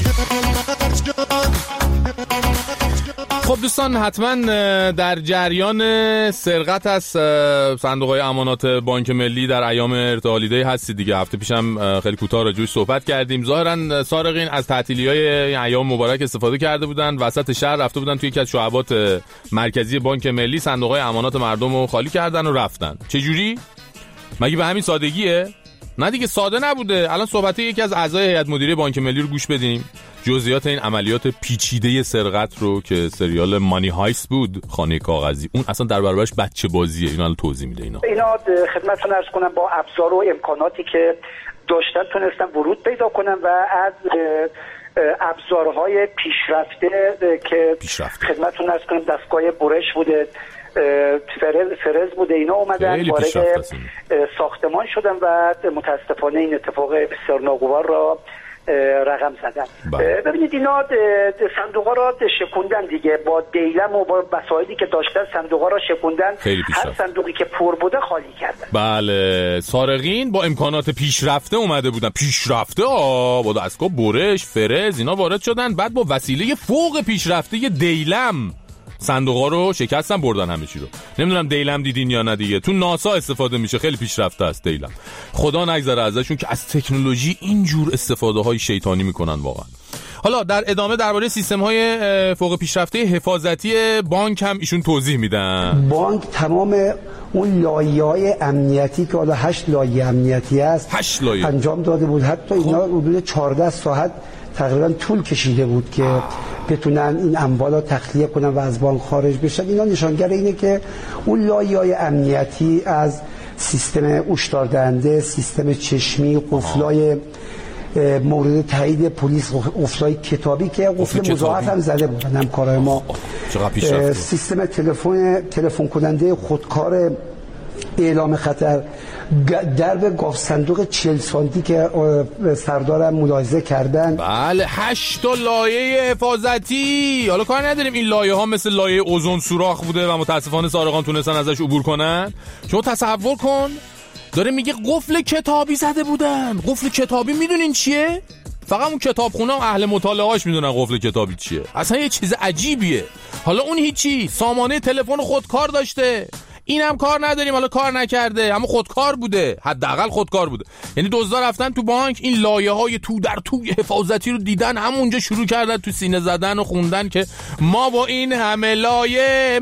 خب دوستان، حتما در جریان سرقت از صندوق‌های امانات بانک ملی در ایام ارتحالیدی هستید دیگه. هفته پیشم خیلی کوتاه راجعش صحبت کردیم. ظاهرا سارقین از تعطیلی‌های ایام مبارک استفاده کرده بودن، وسط شهر رفته بودن توی یکی از شعبات مرکزی بانک ملی، صندوق‌های امانات مردم رو خالی کردن و رفتن. چه جوری؟ مگه به همین سادگیه؟ نه دیگه، ساده نبوده. الان صحبت یکی از اعضای هیئت مدیره بانک ملی رو گوش بدیم، جزئیات این عملیات پیچیده سرقت رو که سریال مانی هایست بود، خانه کاغذی، اون اصلا در برابرش بچه بازیه. اینا الان توضیح میده. اینا خدمتتون عرض کنم با ابزار و امکاناتی که داشتن تونستن ورود پیدا کنن و از ابزارهای پیشرفته که خدمتتون عرض کنم دستگاه برش بوده، فرز بوده، اینا اومدن وارد ساختمان شدن و متاسفانه این اتفاق بسیار ناگوار را رقم زدن. ببینید اینا صندوقا را شکوندن دیگه، با دیلم و با وسایلی که داشتن صندوقا را شکوندن، هر صندوقی که پر بوده خالی کردن. بله، سارقین با امکانات پیشرفته اومده بودن، پیشرفته با دستگاه برش، فرز، اینا وارد شدن، بعد با وسیله فوق پیشرفته دیلم صندوقا رو شکستن، بردن همه چی رو. نمیدونم دیلم دیدین یا نه دیگه، تو ناسا استفاده میشه، خیلی پیشرفته است دیلم. خدا نگذره ازشون که از تکنولوژی اینجور استفاده های شیطانی میکنن واقعا. حالا در ادامه درباره سیستم های فوق پیشرفته حفاظتی بانک هم ایشون توضیح میدن. بانک تمام اون لایه‌های امنیتی که حالا 8 لایه امنیتی است 8 لایه انجام داده بود. حتی اینا حدود 14 ساعت تقریبا طول کشیده بود که بتونن این اموال رو تخلیه کنن و از بانک خارج بشن. اینا نشانگر اینه که اون لایه‌های امنیتی از سیستم هشداردهنده، سیستم چشمی، قفلای مورد تایید پلیس، قفلای کتابی که قفل مضاعف هم زده بودن همکارای ما، سیستم تلفن کننده خودکار اعلام خطر، درب گاف صندوق 40 سانتی که سردارم ملاحظه کردن. بله، 8 لایه حفاظتی. حالا کار نداریم این لایه ها مثل لایه اوزون سوراخ بوده و متاسفانه سارقان تونستن ازش عبور کنن. شما تصور کن، داره میگه قفل کتابی زده بودن. قفل کتابی میدونین چیه؟ فقط اون کتابخونه و اهل مطالعه‌اش میدونن قفل کتابی چیه. اصلا یه چیز عجیبیه. حالا اون هیچی، سامانه تلفن خودکار داشته، اینم کار نداریم، حالا کار نکرده اما خودکار بوده، حداقل خودکار بوده. یعنی دزدا رفتن تو بانک، این لایه‌های تو در توی حفاظتی رو دیدن، همونجا شروع کردن تو سینه زدن و خوندن که ما با این همه لایه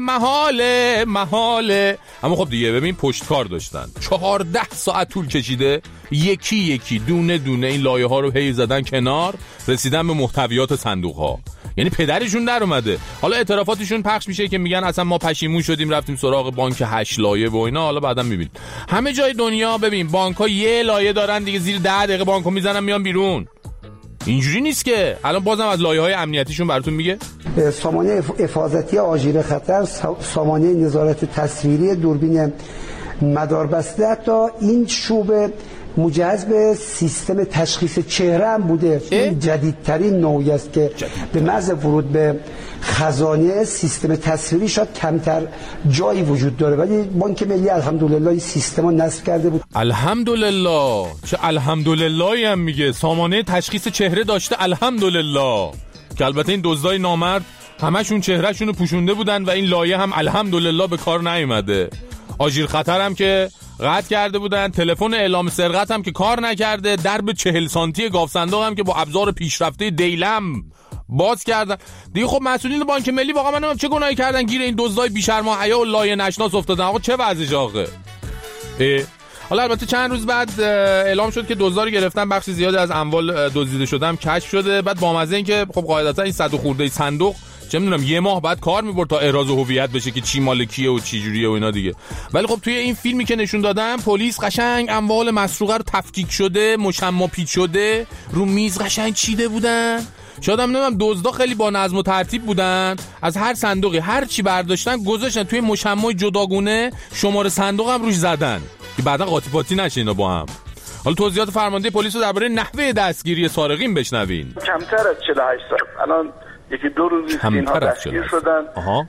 محاله. اما خب دیگه ببین پشتکار داشتن، 14 ساعت طول کشیده یکی یکی دونه دونه این لایه‌ها رو هی زدن کنار، رسیدن به محتویات صندوق‌ها. یعنی پدرشون در اومده. حالا اعترافاتشون پخش میشه که میگن اصلا ما پشیمون شدیم رفتیم سراغ بانک 8 لایه و اینا. حالا بعداً میبینید همه جای دنیا ببین بانک‌ها یه لایه دارن دیگه، زیر 10 دقیقه بانکو میزنن میان بیرون. اینجوری نیست که. الان بازم از لایه‌های امنیتیشون براتون میگه. سامانه حفاظتی آژیر خطر، سامانه نظارت تصویری، دوربین مداربسته، حتی این شوبه مجهز به سیستم تشخیص چهره هم بوده. این جدیدترین نوعی است که به محض ورود به خزانه سیستم تصویری شاید کمتر جایی وجود داره، ولی بانک ملی الحمدلله این سیستم رو نصب کرده بود. الحمدلله. چه الحمدللهی هم میگه، سامانه تشخیص چهره داشته الحمدلله. که البته این دزدای نامرد همشون چهرهشون رو پوشونده بودن و این لایه هم الحمدلله به کار نیومده. آژیر خطر هم که قطع کرده بودن، تلفن اعلام سرقت هم که کار نکرده، درب 40 سانتی گاف صندوق هم که با ابزار پیشرفته دیلم باز کردن دیگه. خب مسئولین بانک ملی واقعا من چه گناهی کردن گیر این دزدای بی‌شرم و حیا و لایه نشناس افتادن؟ آقا چه وضعشه آخه؟ حالا البته چند روز بعد اعلام شد که دزدا رو گرفتن، بخش زیادی از اموال دزدیده شده هم کشف شده. بعد بامزه این که خب قاعدتا این 100 خورده صندوق چه میدونم یه ماه بعد کار میبرد تا احراز هویت بشه که چی مال کیه و چی جوریه و اینا دیگه. ولی خب توی این فیلمی که نشون دادن پلیس قشنگ اموال مسروقه رو تفکیک شده، مشمع پیچ شده، رو میز قشنگ چیده بودن. شاید هم نمیدونم دزدا خیلی با نظم و ترتیب بودن، از هر صندوقی هر چی برداشتن گذاشتن توی مشمع جداگونه، شماره صندوق هم روش زدن که بعدا قاطی پاتی نشه اینا با هم. حالا توضیحات فرمانده پلیس رو درباره نحوه دستگیری سارقین بشنوین. کمتر از 48 ساعت الان یکی دو روزی اینها دستگیر شدن.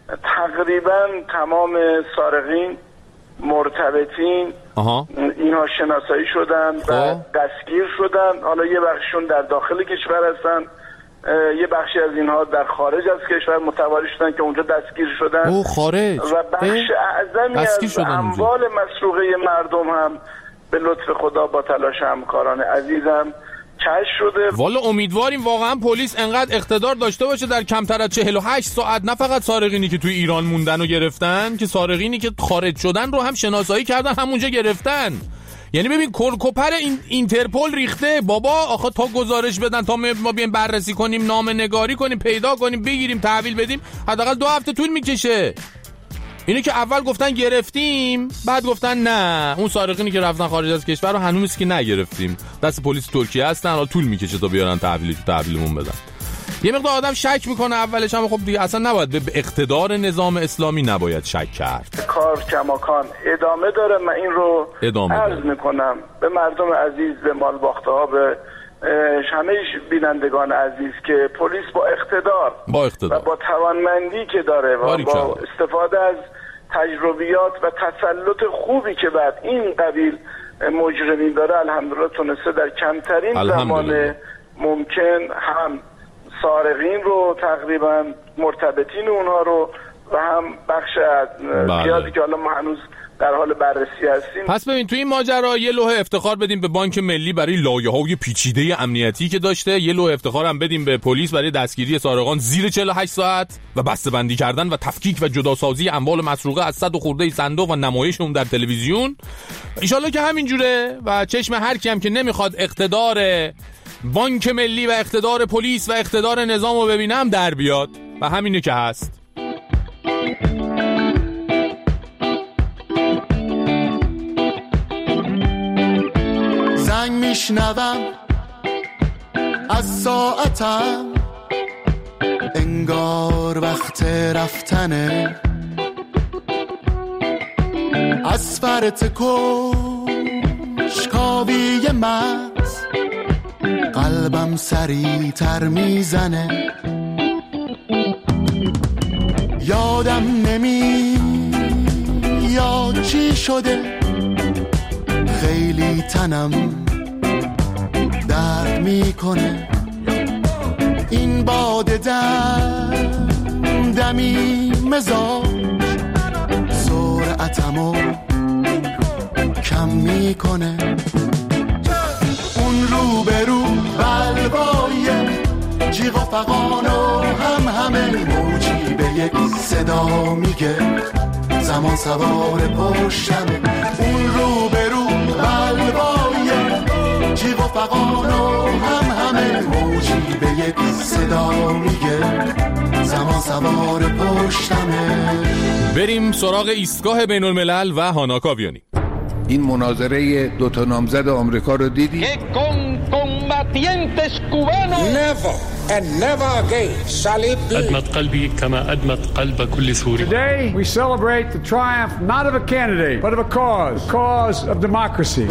تقریبا تمام سارقین مرتبطین اینها شناسایی شدن و دستگیر شدن. حالا یه بخششون در داخل کشور هستن، یه بخشی از اینها در خارج از کشور متواری شدن که اونجا دستگیر شدن خارج. و بخش اعظمی از اموال مسروقه مردم هم به لطف خدا با تلاش همکاران عزیزم کشف شده. والا امیدواریم واقعا پلیس انقدر اقتدار داشته باشه در کمتر از 48 ساعت نه فقط سارقینی که توی ایران موندن و گرفتن، که سارقینی که خارج شدن رو هم شناسایی کردن، همونجا گرفتن. یعنی ببین کرکوپر اینترپل ریخته بابا. آخه تا گزارش بدن، تا ما بیایم بررسی کنیم، نامه نگاری کنیم، پیدا کنیم، بگیریم، تحویل بدیم، حداقل 2 هفته طول میکشه. اینه که اول گفتن گرفتیم، بعد گفتن نه، اون سارقینی که رفتن خارج از کشور رو هنوز که نگرفتیم، دست پلیس ترکیه هستن، حالا طول میکشه تا بیارن تحویلمون بدن. یه مقدار آدم شک میکنه اولش، اما خب دیگه اصلا نباید به اقتدار نظام اسلامی نباید شک کرد. کار کماکان ادامه داره. من این رو عرض میکنم به مردم عزیز، به مال باخته ها، به همه بینندگان عزیز که پلیس با اقتدار و با توانمندی که داره و با استفاده از تجربیات و تسلط خوبی که بعد این قبیل مجرمین داره، الحمدلله تونسته در کمترین زمان ممکن هم سارقین رو، تقریبا مرتبطین اونها رو، و هم بخش زیادی که حالا ما هنوز در حال بررسی هستیم. پس ببین توی این ماجرا یه لوح افتخار بدیم به بانک ملی برای لایه‌های پیچیده امنیتی که داشته، یه لوح افتخار هم بدیم به پلیس برای دستگیری سارقان زیر 48 ساعت و بسته‌بندی کردن و تفکیک و جداسازی اموال مسروقه از 100 خورده صندوق و نمایش اون در تلویزیون. ان شاءالله که همین جوره و چشم هر کی هم که نمیخواد اقتدار بانک ملی و اقتدار پلیس و اقتدار نظام رو ببینم در بیاد و همینه که هست. زنگ میشنوم از ساعتم، انگار وقت رفتنه، از فرط کنجکاوی مغز قلبم سریع‌تر میزنه. یادم نمیاد چی شده، خیلی تنم درد میکنه. این باد دمی مزاج سرعتمو کم میکنه. اون روبرو بلوای جیغ و فغان و همه موجی به یک صدا میگه زمان سوار پشتمه. اون روبرو بلوای جیغ و فغان و همه موجی به یک صدا میگه زمان سوار پشتمه. بریم سراغ ایستگاه بین الملل و هانا کاویانی. این مناظره 2 نامزد آمریکا رو دیدی؟ Never and never again shall it be. أدمت قلبي كما أدمت قلب كل سوري. Today we celebrate the triumph not of a candidate but of a cause of democracy.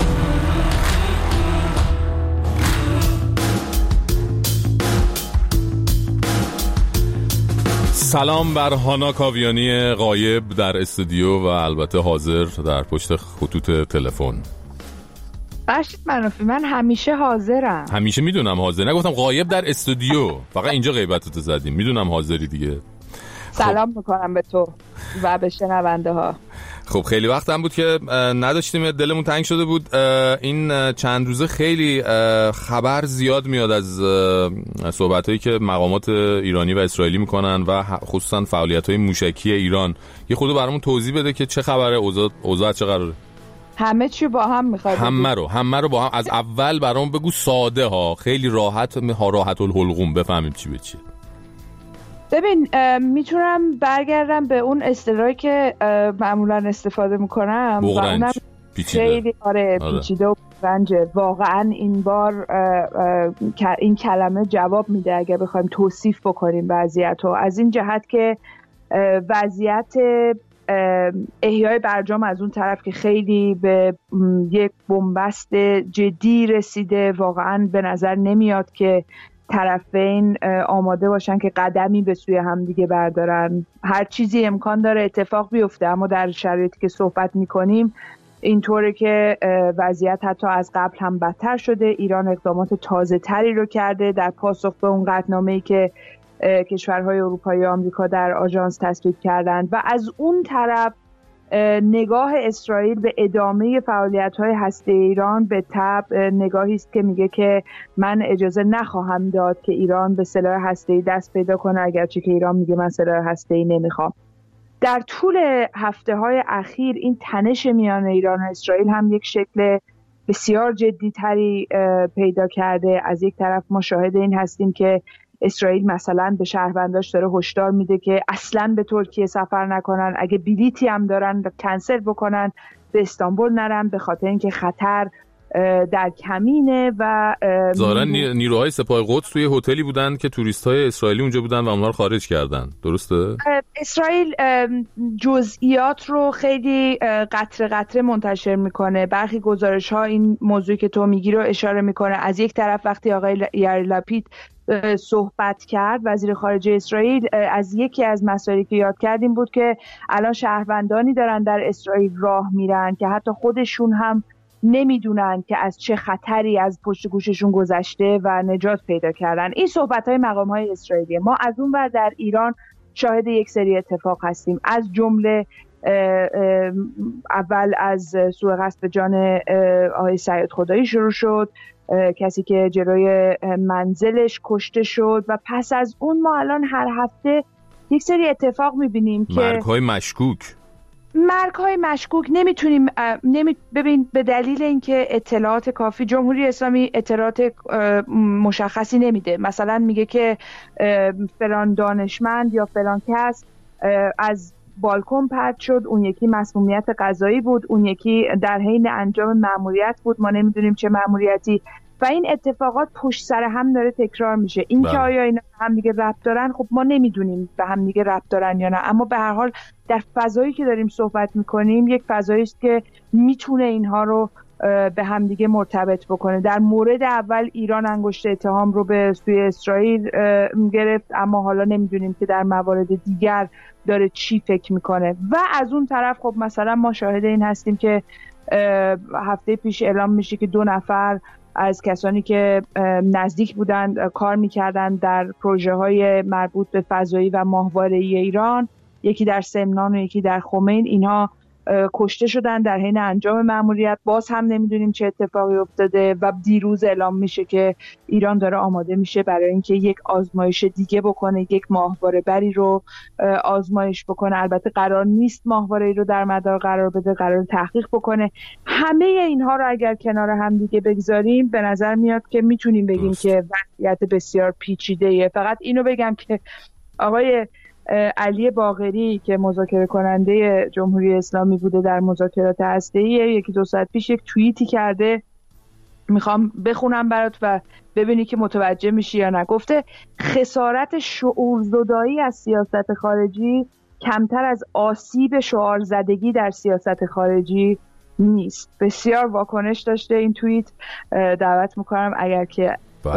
سلام بر هانا کاویانی غایب در استودیو و البته حاضر در پشت خطوط تلفن. باشید منافی، من همیشه حاضرم. همیشه میدونم حاضر، نگفتم غایب در استودیو، فقط اینجا غیبتتو زدیم. میدونم حاضری دیگه. سلام میکنم به تو و به شنونده ها. خب خیلی وقت هم بود که نداشتیم، دلمون تنگ شده بود. این چند روزه خیلی خبر زیاد میاد از صحبتایی که مقامات ایرانی و اسرائیلی میکنن و خصوصا فعالیت‌های موشکی ایران. یه خورده برامون توضیح بده که چه خبره، اوضاع چه قراره؟ همه چی با هم میخواد. همه رو با هم از اول برام بگو، ساده ها، خیلی راحت الحلقوم بفهمیم چی به چیه. ببین میتونم برگردم به اون اصطلاحی که معمولا استفاده میکنم و اونم خیلی پیچیده و رنجه. واقعا این بار این کلمه جواب میده اگه بخوایم توصیف بکنیم وضعیت رو، از این جهت که وضعیت احیای برجام از اون طرف که خیلی به یک بنبست جدی رسیده، واقعا به نظر نمیاد که طرفین آماده باشن که قدمی به سوی همدیگه بردارن. هر چیزی امکان داره اتفاق بیفته، اما در شرایطی که صحبت میکنیم اینطوره که وضعیت حتی از قبل هم بدتر شده. ایران اقدامات تازه تری رو کرده در پاسخ به اون قطعنامه‌ای که کشورهای اروپایی و آمریکا در آژانس تصویب کردند و از اون طرف نگاه اسرائیل به ادامه فعالیت‌های هسته‌ای ایران به طبع نگاهی است که میگه که من اجازه نخواهم داد که ایران به سلاح هسته‌ای دست پیدا کنه، اگرچه که ایران میگه من سلاح هسته‌ای نمیخوام. در طول هفته‌های اخیر این تنش میان ایران و اسرائیل هم یک شکل بسیار جدی‌تری پیدا کرده. از یک طرف ما شاهد این هستیم که اسرائیل مثلا به شهرونداش داره هشدار میده که اصلاً به ترکیه سفر نکنن، اگه بلیتی هم دارن کنسل بکنن، به استانبول نرن، به خاطر اینکه خطر در کمینه. و ظاهرا نیروهای سپاه قدس توی هتلی بودن که توریست‌های اسرائیلی اونجا بودن و اونها رو خارج کردن، درسته؟ اسرائیل جزئیات رو خیلی قطره قطره منتشر میکنه. برخی گزارش‌ها این موضوعی که تو میگی رو اشاره میکنه. از یک طرف وقتی آقای یائیر لپید صحبت کرد، وزیر خارجه اسرائیل، از یکی از مسائلی که یاد کردیم بود که الان شهروندانی دارن در اسرائیل راه میرن که حتی خودشون هم نمیدونن که از چه خطری از پشت گوششون گذشته و نجات پیدا کردن. این صحبت‌های مقام‌های اسرائیلی. ما از اون ور در ایران شاهد یک سری اتفاق هستیم، از جمله اول از سوء قصد به جان آقای سعید خدایی شروع شد، کسی که جلوی منزلش کشته شد، و پس از اون ما الان هر هفته یک سری اتفاق می‌بینیم که مرگ‌های مشکوک نمیتونیم ببین، به دلیل اینکه اطلاعات کافی جمهوری اسلامی اطلاعات مشخصی نمیده. مثلا میگه که فلان دانشمند یا فلان کس از بالکن پرت شد، اون یکی مسمومیت غذایی بود، اون یکی در حین انجام مأموریت بود، ما نمیدونیم چه مأموریتی، و این اتفاقات پشت سر هم داره تکرار میشه. این که آیا اینا هم دیگه ربط دارن، خب ما نمیدونیم به هم دیگه ربط دارن یا نه، اما به هر حال در فضایی که داریم صحبت میکنیم یک فضایی است که میتونه اینها رو به هم دیگه مرتبط بکنه. در مورد اول ایران انگشت اتهام رو به سوی اسرائیل گرفت، اما حالا نمیدونیم که در موارد دیگر داره چی فکر میکنه. و از اون طرف خب مثلا ما شاهد این هستیم که هفته پیش اعلام میشه که 2 نفر از کسانی که نزدیک بودند کار میکردن در پروژه های مربوط به فضایی و ماهواره‌ای ایران، یکی در سمنان و یکی در خمین، اینها کشته شدن در حین انجام مأموریت. باز هم نمیدونیم چه اتفاقی افتاده و دیروز اعلام میشه که ایران داره آماده میشه برای اینکه یک آزمایش دیگه بکنه، یک ماهواره بری رو آزمایش بکنه. البته قرار نیست ماهواره‌ای رو در مدار قرار بده، قرار تحقیق بکنه. همه اینها رو اگر کنار هم دیگه بگذاریم به نظر میاد که میتونیم بگیم که وضعیت بسیار پیچیده‌ایه. فقط اینو بگم که آقای علی باقری که مذاکره کننده جمهوری اسلامی بوده در مذاکرات هسته‌ای، 1-2 ساعت پیش یک توییتی کرده، میخوام بخونم برات و ببینی که متوجه میشی یا نه. گفته خسارت شعورزدایی از سیاست خارجی کمتر از آسیب شعارزدگی در سیاست خارجی نیست. بسیار واکنش داشته این توییت. دعوت میکنم اگر که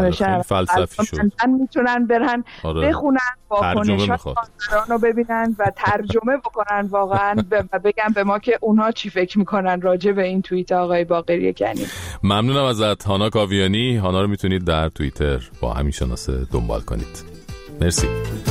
فلسفی شد میتونن برن بخونن واکنشات رو ببینن و ترجمه بکنن واقعا و بگن به ما که اونها چی فکر میکنن راجع به این توییت آقای باقری کنی. ممنونم ازت هانا کاویانی. هانا رو میتونید در توییتر با همین شناسه دنبال کنید. مرسی.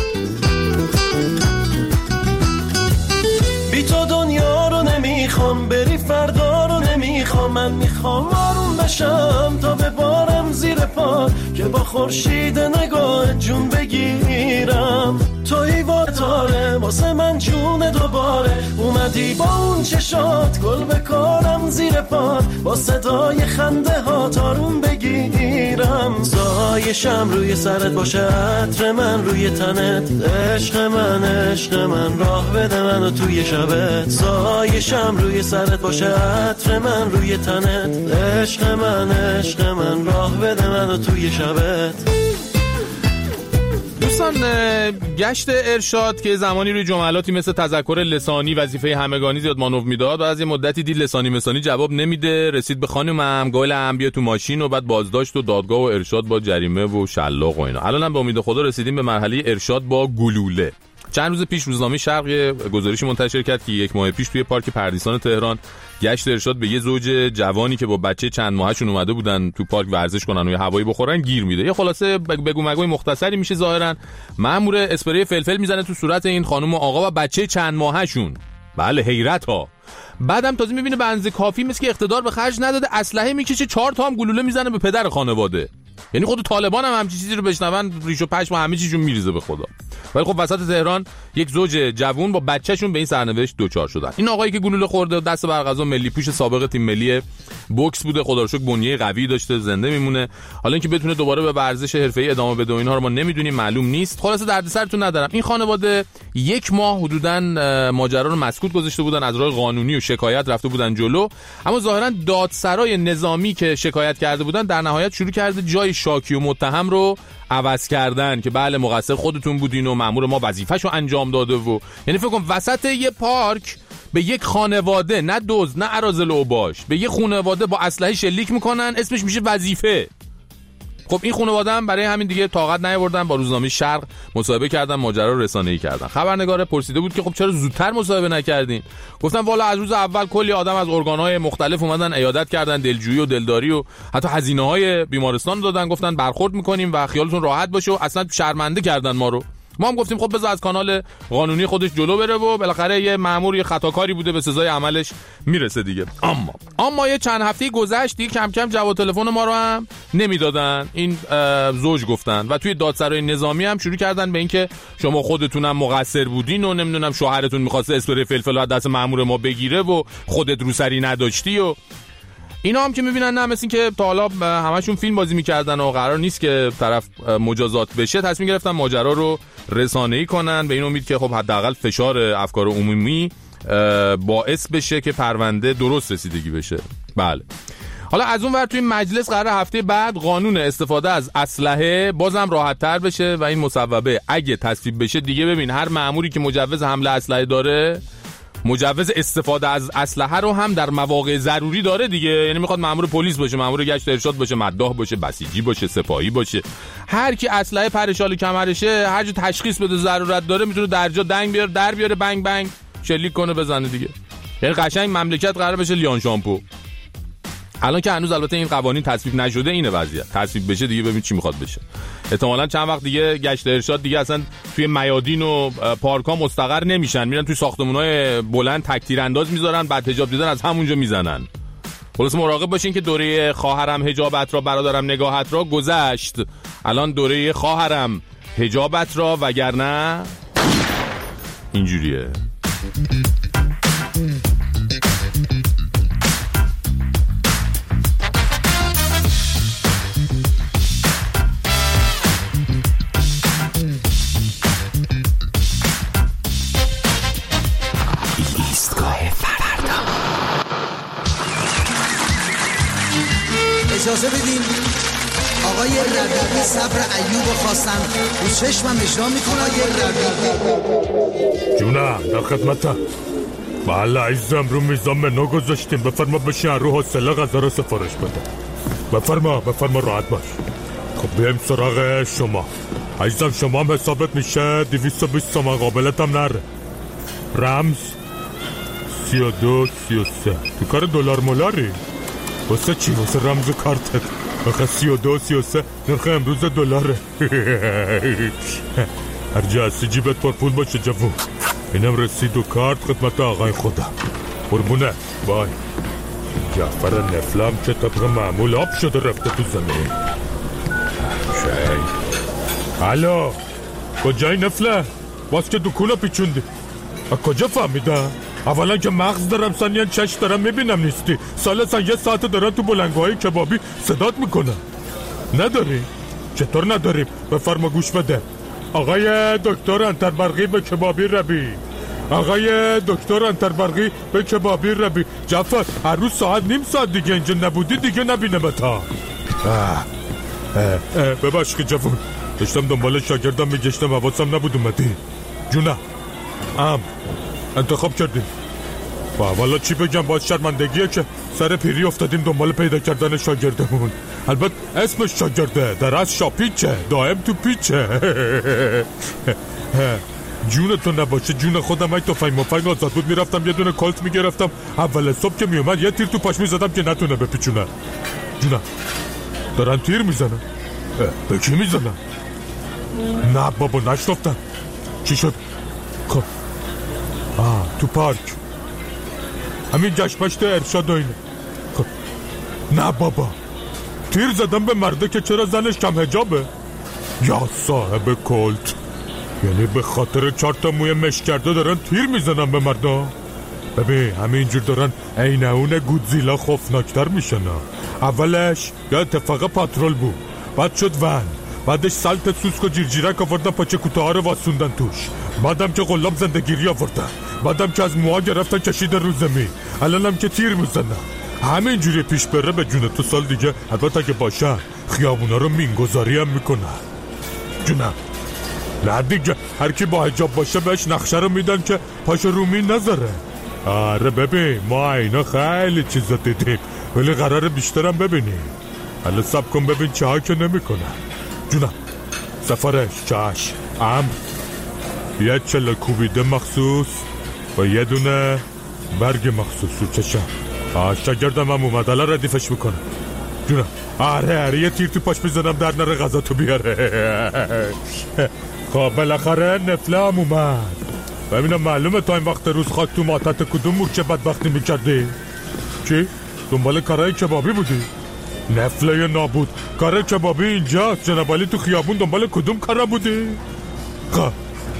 بی تو دنیا رو نمیخوام، بری فردا رو نمیخوام، من میخوام آروم بشم تا ببارم زیر پا که با خورشید نگاه جون بگیرم. توی واتاره واسه من جون دوباره اومدی با اون چشات گل بکارم زیر پات با صدای خنده ها تارون بگیرم زایشم روی سرت باشه عطر من روی تنت عشق من راه بده منو توی شبت زایشم روی سرت باشه عطر من روی تنت عشق من راه بده منو توی شبت. دوستان گشت ارشاد که زمانی روی جملاتی مثل تذکر لسانی وظیفه همگانی زیاد مانور میداد و از یه مدتی دید لسانی جواب نمیده، رسید به خانومم گلم بیا تو ماشین و بعد بازداشت و دادگاه و ارشاد با جریمه و شلاق و اینا. الانم به امید خدا رسیدیم به مرحله ارشاد با گلوله. چند روز پیش روزنامه شرق گزارشی منتشر کرد که 1 ماه پیش توی پارک پردیسان تهران گشت ارشاد به یه زوج جوانی که با بچه چند ماهشون اومده بودن تو پارک ورزش کنن و یه هوایی بخورن گیر میده. یه خلاصه بگو مگوی مختصری میشه. ظاهرا مأمور اسپری فلفل میزنه تو صورت این خانم و آقا و بچه چند ماهشون. بله حیرت ها. بعدم تازه میبینه به اندازه کافی مثل که اقتدار به خرج نداده اسلحه میکشه 4 تا هم گلوله میزنه به پدر خانواده. یعنی خود طالبان هم همچین چیزی رو بشنون ریش و پشم و همه چیزشون میریزه به خدا. ولی خب وسط تهران یک زوج جوون با بچه‌شون به این سرنوشت دوچار شدن. این آقایی که گلوله خورده دست بر قضا ملی پوش سابق تیم ملی بوکس بوده، خدا رو شکر بنیه قوی داشته، زنده میمونه. حالا اینکه بتونه دوباره به ورزش حرفه‌ای ادامه بده و اینها رو ما نمیدونیم، معلوم نیست. خلاص دردسرتون ندارم. این خانواده 1 ماه حدوداً ماجرا رو مسکوت گذاشته بودن، از راه قانونی و شکایت رفته بودن جلو، اما ظاهراً دادسرای نظامی که شکایت کرده بودن در نهایت شروع کرده جای شاکی و متهم رو عوض کردن که بله مقصر خودتون بودین و مأمور ما وظیفه‌شو انجام داده و یعنی فکر کن وسط یه پارک به یک خانواده نه دزد نه اراذل اوباش به یه خانواده با اسلحه شلیک میکنن، اسمش میشه وظیفه. خب این خانواده هم برای همین دیگه طاقت نیاوردن، با روزنامه شرق مصاحبه کردن، ماجرا رو رسانه‌ای کردن. خبرنگار پرسیده بود که خب چرا زودتر مصاحبه نکردین؟ گفتن والا از روز اول کلی آدم از ارگان‌های مختلف اومدن عیادت کردن، دلجویی و دلداری و حتی هزینه‌های بیمارستان دادن، گفتن برخورد می‌کنیم و خیالتون راحت باشه و اصلا شرمنده کردن ما رو. ما هم گفتیم خب بذار از کانال قانونی خودش جلو بره و بالاخره یه مأمور یه خطاکاری بوده به سزای عملش میرسه دیگه. اما یه چند هفته گذشت دیگه کم کم جواب تلفن ما رو هم نمیدادن این زوج گفتن و توی دادسرای نظامی هم شروع کردن به اینکه شما خودتونم مقصر بودین و نمیدونم شوهرتون می‌خواسته اسپری فلفل از دست مأمور ما بگیره و خودت روسری نداشتی و اینا هم که میبینن نه مثل این که تا حالا همشون فیلم بازی میکردن و قرار نیست که طرف مجازات بشه، تصمیم گرفتن ماجرا رو رسانه‌ای کنن به این امید که خب حداقل فشار افکار عمومی باعث بشه که پرونده درست رسیدگی بشه. بله. حالا از اون ور توی مجلس قرار هفته بعد قانون استفاده از اسلحه بازم راحت تر بشه و این مصوبه اگه تصویب بشه دیگه ببین هر مأموری که مجوز حمل اسلحه داره مجوز استفاده از اسلحه رو هم در مواقع ضروری داره دیگه. یعنی میخواد مأمور پلیس باشه، مأمور گشت ارشاد باشه، مداح باشه، بسیجی باشه، سپاهی باشه، هر کی اسلحه پرشال کمرشه هر جا تشخیص بده ضرورت داره میتونه درجا دنگ بیاره در بیاره بنگ بنگ شلیک کنه بزنه دیگه. یعنی قشنگ مملکت قرار بشه لیان شامپو. الان که هنوز البته این قوانین تصویب نشده اینه وضعیت. تصویب بشه دیگه ببین چی میخواد بشه. احتمالاً چند وقت دیگه گشت ارشاد دیگه اصلا توی میادین و پارک‌ها مستقر نمیشن، میرن توی ساختمان‌های بلند تک تیرانداز میذارن، بعد حجاب دیدن از همونجا میزنن. خلاص مراقب باشین که دوره خواهرم حجابت را برادرم نگاهت را گذشت. الان دوره خواهرم حجابت را وگرنه اینجوریه. اجازه بدین آقای ربیعی صبر ایوب خواستن و چشمم اجرا میکنه. آقای ربیعی جونم در خدمتم. بله عزیزم رو میزان منو گذاشتیم، بفرما بشین رو حوصله غذا رو سفارش بده. بفرما راحت باش. خب بیایم سراغ شما عزیزم. شما هم حسابت میشه 220 تومن، قابلتم نره. رمز 32 33. تو کار دلار مولاری؟ واسه چی؟ واسه رمز کارتت. بخواه 32 33 نرخ امروز دلاره. هر جا هستی جیبت پر پول باشه جوون. اینم رسید و کارت خدمت آقای خودم. قربونه بای. جعفر نفلم که طبق معمول آب شده رفته تو زمین. الو کجای نفله؟ باز که دکولا پیچوندی. از کجا فهمیدم؟ اولا که مغز دارم، ثانیاً چشم دارم میبینم نیستی. سالسا یه ساعت دارن تو بلنگوهای کبابی صدات میکنن. نداری؟ چطور نداریم؟ بفرما گوش بده. آقای دکتر انتربرقی به کبابی ربی. آقای دکتر انتربرقی به کبابی ربی. جعفر هر روز ساعت نیم ساعت دیگه اینجا نبودی دیگه نبینم تا. ببخش که جوون، داشتم دنبال شاگردم میگشتم، حواسم نبود اومدی. جونه انتخاب کردیم. و والا چی بگم، باید شرمندگیه که سر پیری افتادیم دنبال پیدا کردن شاگردمون. البته اسمش شاگرده، در از شاپیچه، دائم تو پیچه. جون تو نباشه جون خودم. ای تو مفنگ آزاد بود میرفتم یه دونه کالت میگرفتم، اول صبح که میومد یه تیر تو پاش میزدم که نتونه بپیچونه. جونم دارن تیر میزنن. به کی میزنن؟ نه بابا نشنفتن. چی شد؟ خب تو پارک همین جشن‌پشت ارشاد و اینه. خب نه بابا تیر زدن به مرده که چرا زنش کم حجابه. یا صاحب کلت، یعنی به خاطر 4 تا موی مشک کرده دارن تیر میزنن به مردا. ببین همینجور دارن عینونه گودزیلا خوفناکتر میشن. اولش یا اتفاق پاترول بود، بعد شد ون، بعدش سلط سوسک و جیرجیرک آوردن پاچه کوتاه ها رو واسوندن توش، بعدم که قلاب زندگیری آوردن، بعدم که از موها گرفتن کشیدن رو زمین، الانم که تیر میزنن. همینجوری پیش بره به جون تو سال دیگه البته اگه باشن خیابونا رو مینگذاری هم میکنن. جونم نه دیگه، هر کی با حجاب باشه بهش نقشه رو میدن که پاشو رو مین نذاره. آره ببین ما اینا خیلی چیزا دیدیم ولی قراره بیشترم ببینیم. حالا سب کن ببین چه ها که نمیکنن. جونم سفارش چشم یه چله کوبیده مخصوص و یه دونه برگ مخصوص رو چشم. شاگردم هم اومد الان ردیفش میکنم. جونم آره یه تیر تو پاش میزنم در نره غذا تو بیاره. خب بالاخره نفله هم اومد. ببینم معلومه تا این وقت روز خاک تو ماتت کدوم مورچه بدبختی میکردی؟ چی؟ دنبال کارهای کبابی بودی؟ نفله نابود، کار کبابی اینجا جنابالی تو خیابون دنبال کدوم کارا بودی؟ خب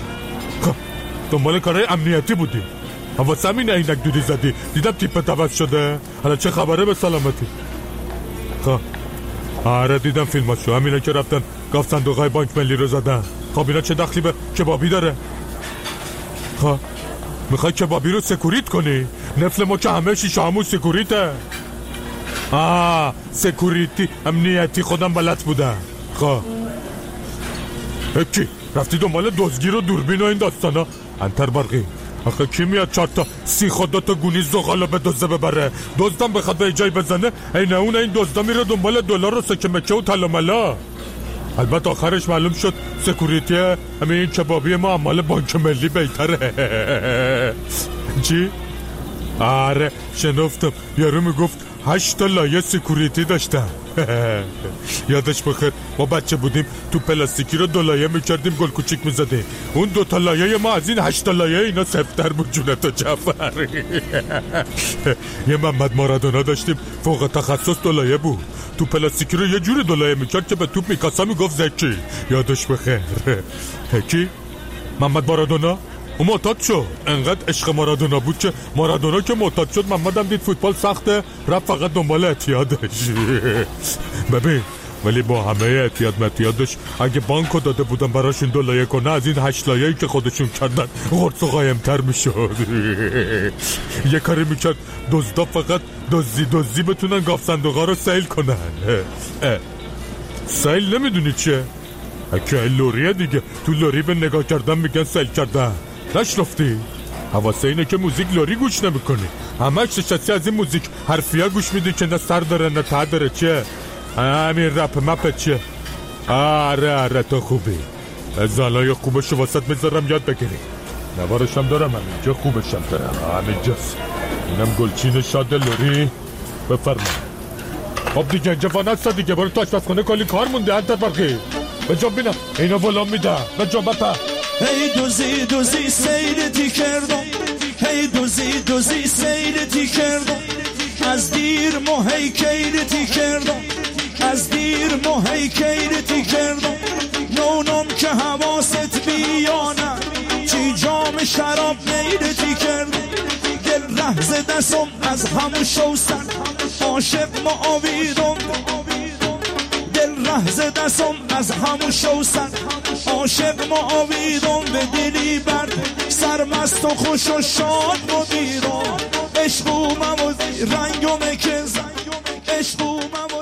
دنبال کارهای امنیتی بودی. واسه همین عینک دودی زدی، دیدم تیپت عوض شده. حالا چه خبره به سلامتی؟ خب آره دیدم فیلماشو، همینا که رفتن گاف صندوقای بانک ملی رو زدن. خب اینا چه دخلی به کبابی داره؟ خب میخوای کبابی رو سکوریت کنی؟ نفل ما که همه شیشه همون سکوریته. سکوریتی امنیتی خودم بلد بودم. خب کی رفتی دنبال دزدگیر و دوربین و این داستانا؟ انتربرقی آخه کی میاد 4 تا سی خدا تا گونی زغالو به دزده ببره؟ دزدم بخواد به جای بزنه این اون این دزدا میره دنبال دلار و سکه مکه و طلا ملا. البته آخرش معلوم شد سکوریتی همین کبابی ما مال بانک ملی بهتره. چی؟ آره شنفتم یارو میگفت 8 تا لایه سکوریتی داشتم. یادش بخیر ما بچه بودیم تو پلاستیکی رو 2 لایه میکردیم گل کوچیک میزدیم. اون 2 تا لایه ما از این 8 تا لایه اینا سفتر بود. جونتو جعفر. یه محمد مارادونا داشتیم فوق تخصص 2 لایه بود، تو پلاستیکی رو یه جوری 2 لایه میکرد که به توپ میکاسا میگفت زکی. یادش بخیر. کی؟ محمد مارادونا اون معتاد شد، انقدر عشق مارادونا بود که مارادونا که معتاد شد محمدم دید فوتبال سخته رفت فقط دنبال اعتیادش. ببین ولی با همه اعتیادش اگه بانکو داده بودن براشون 2 لایه کنه از این 8 لایه‌ای که خودشون کردن قرص و قایم‌تر میشد. یه کاری میکرد دزدا فقط دزدی بتونن گاف صندوقا رو سیل کنن. سیل نمیدونی چیه؟ که لوریه دیگه، تو لوری به نگاه کردن میگن سیل کردن. نشنفتی؟ حواسه اینه که موزیک لوری گوش نمیکنی، همش نشستی از این موزیک حرفیا گوش میدی که نه سر داره نه ته داره. چیه؟ همین رپ مپ چیه؟ آره تو خوبی. از الان خوبشو واسط میذارم یاد بگیری. نوارشم دارم همینجا، خوبشم دارم همینجاست. اینم گلچین شاد لوری. بفرما. خب دیگه اینجا وانست دیگه، برو تو آشپزخونه کلی کار مونده. انتربرقی بجا بینم اینا ولام میده بجا بپا. هی دوزی سیرتی کردم، هی دوزی سیرتی کردم، از دیر موهی کیرتی کردم، از دیر موهی کیرتی کردم. نونم که حواست بیانه چی جام شراب میلتی کرد دل لحظه دستم از همون شوستن عاشق معاویدم دل لحظه دستم از همون شوستن عاشق معاویدم به دلی برد سرمست و خوش و شاد بودیدم عشقومم و رنگم که عشقومم